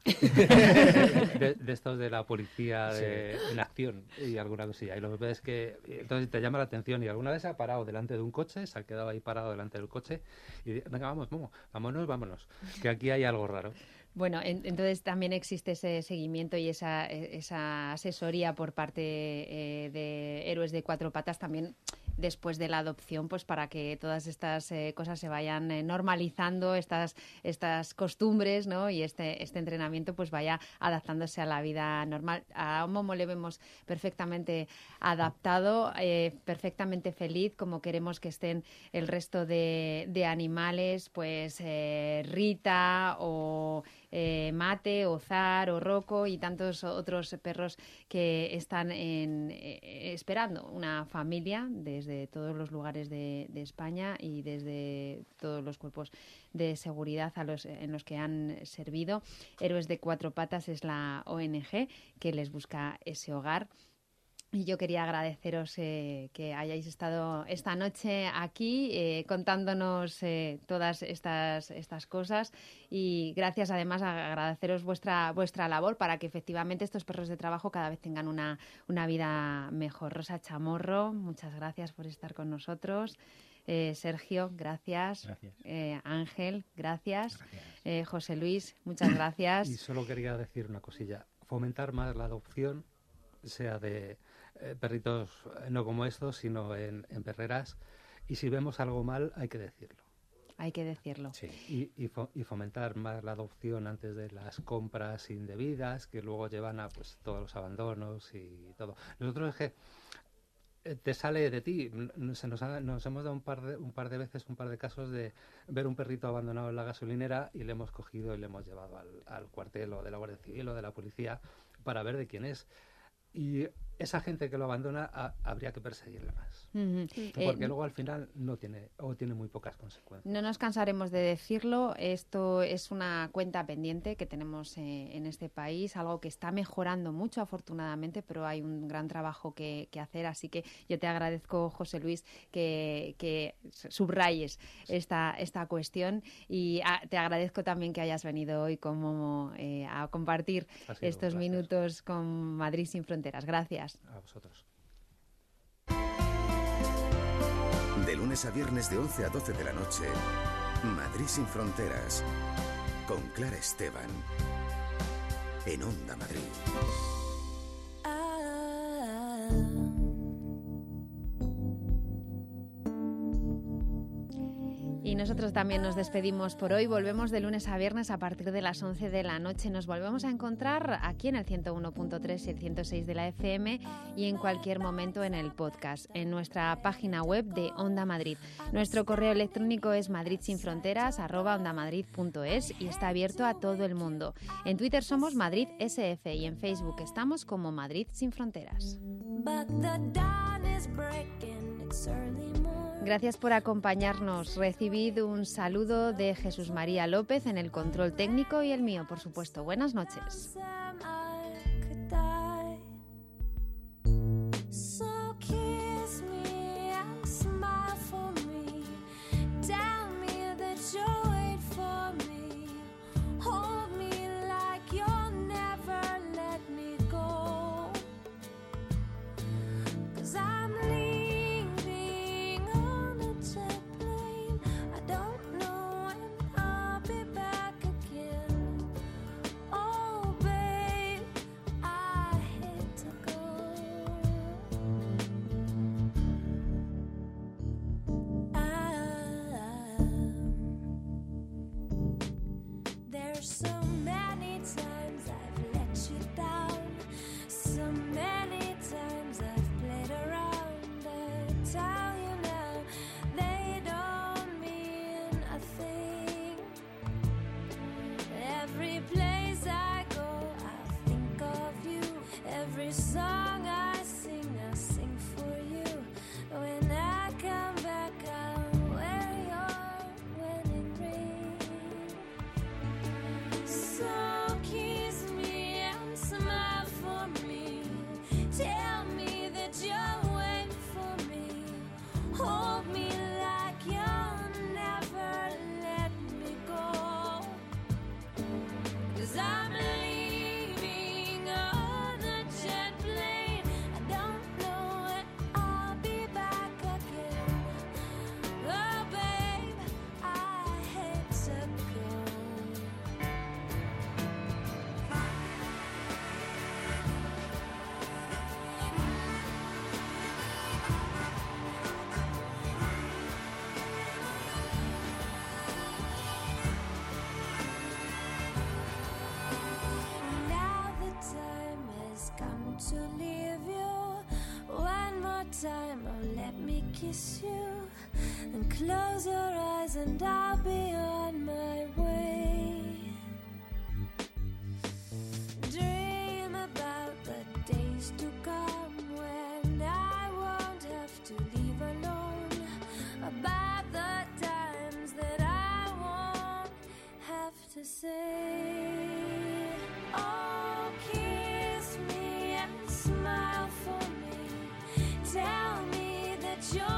de, de estos de la policía de, sí. en acción y alguna cosilla. Y lo que ves es que entonces te llama la atención, y alguna vez se ha parado delante de un coche, se ha quedado ahí parado delante del coche y dice, venga, vamos, Momo, vámonos, vámonos, que aquí hay algo raro. Bueno, en, entonces también existe ese seguimiento y esa, esa asesoría por parte eh, de Héroes de Cuatro Patas también después de la adopción, pues para que todas estas eh, cosas se vayan eh, normalizando, estas estas costumbres, ¿no? Y este este entrenamiento pues vaya adaptándose a la vida normal. A Momo le vemos perfectamente adaptado, eh, perfectamente feliz, como queremos que estén el resto de, de animales, pues eh, Rita o Eh, Mate, o Zar, o Rocco y tantos otros perros que están en, eh, esperando una familia desde todos los lugares de, de España y desde todos los cuerpos de seguridad a los, en los que han servido. Héroes de Cuatro Patas es la O N G que les busca ese hogar. Y yo quería agradeceros eh, que hayáis estado esta noche aquí eh, contándonos eh, todas estas, estas cosas, y gracias además a agradeceros vuestra vuestra labor para que efectivamente estos perros de trabajo cada vez tengan una, una vida mejor. Rosa Chamorro, muchas gracias por estar con nosotros. Eh, Sergio, gracias. Gracias. Eh, Ángel, gracias. gracias. Eh, José Luis, muchas gracias. Y solo quería decir una cosilla, fomentar más la adopción, sea de eh, perritos eh, no como estos, sino en, en perreras, y si vemos algo mal hay que decirlo. Hay que decirlo. Sí. Y, y, fo y fomentar más la adopción antes de las compras indebidas que luego llevan a pues todos los abandonos y todo. Nosotros es que eh, te sale de ti, nos, nos, ha, nos hemos dado un par, de, un par de veces, un par de casos de ver un perrito abandonado en la gasolinera y le hemos cogido y le hemos llevado al, al cuartel o de la Guardia Civil o de la policía para ver de quién es. Y esa gente que lo abandona a, habría que perseguirla más. Uh-huh. Porque eh, luego al final no tiene o tiene muy pocas consecuencias. No nos cansaremos de decirlo, esto es una cuenta pendiente que tenemos eh, en este país, algo que está mejorando mucho afortunadamente, pero hay un gran trabajo que, que hacer, así que yo te agradezco, José Luis, que, que subrayes esta, esta cuestión, y a, te agradezco también que hayas venido hoy como eh, a compartir estos minutos con Madrid Sin Fronteras. Gracias. A vosotros. De lunes a viernes de once a doce de la noche, Madrid Sin Fronteras, con Clara Esteban, en Onda Madrid. Y nosotros también nos despedimos por hoy. Volvemos de lunes a viernes a partir de las once de la noche. Nos volvemos a encontrar aquí en el ciento uno punto tres y el ciento seis de la F M, y en cualquier momento en el podcast, en nuestra página web de Onda Madrid. Nuestro correo electrónico es madridsinfronteras arroba ondamadrid punto es y está abierto a todo el mundo. En Twitter somos Madrid S F y en Facebook estamos como Madrid Sin Fronteras. Gracias por acompañarnos. Recibid un saludo de Jesús María López en el control técnico y el mío, por supuesto. Buenas noches. time, oh let me kiss you. Then close your eyes and I'll be on my way. Dream about the days to come when I won't have to leave alone. About the times that I won't have to say. Oh, kiss me and smile for me. Tell me that you're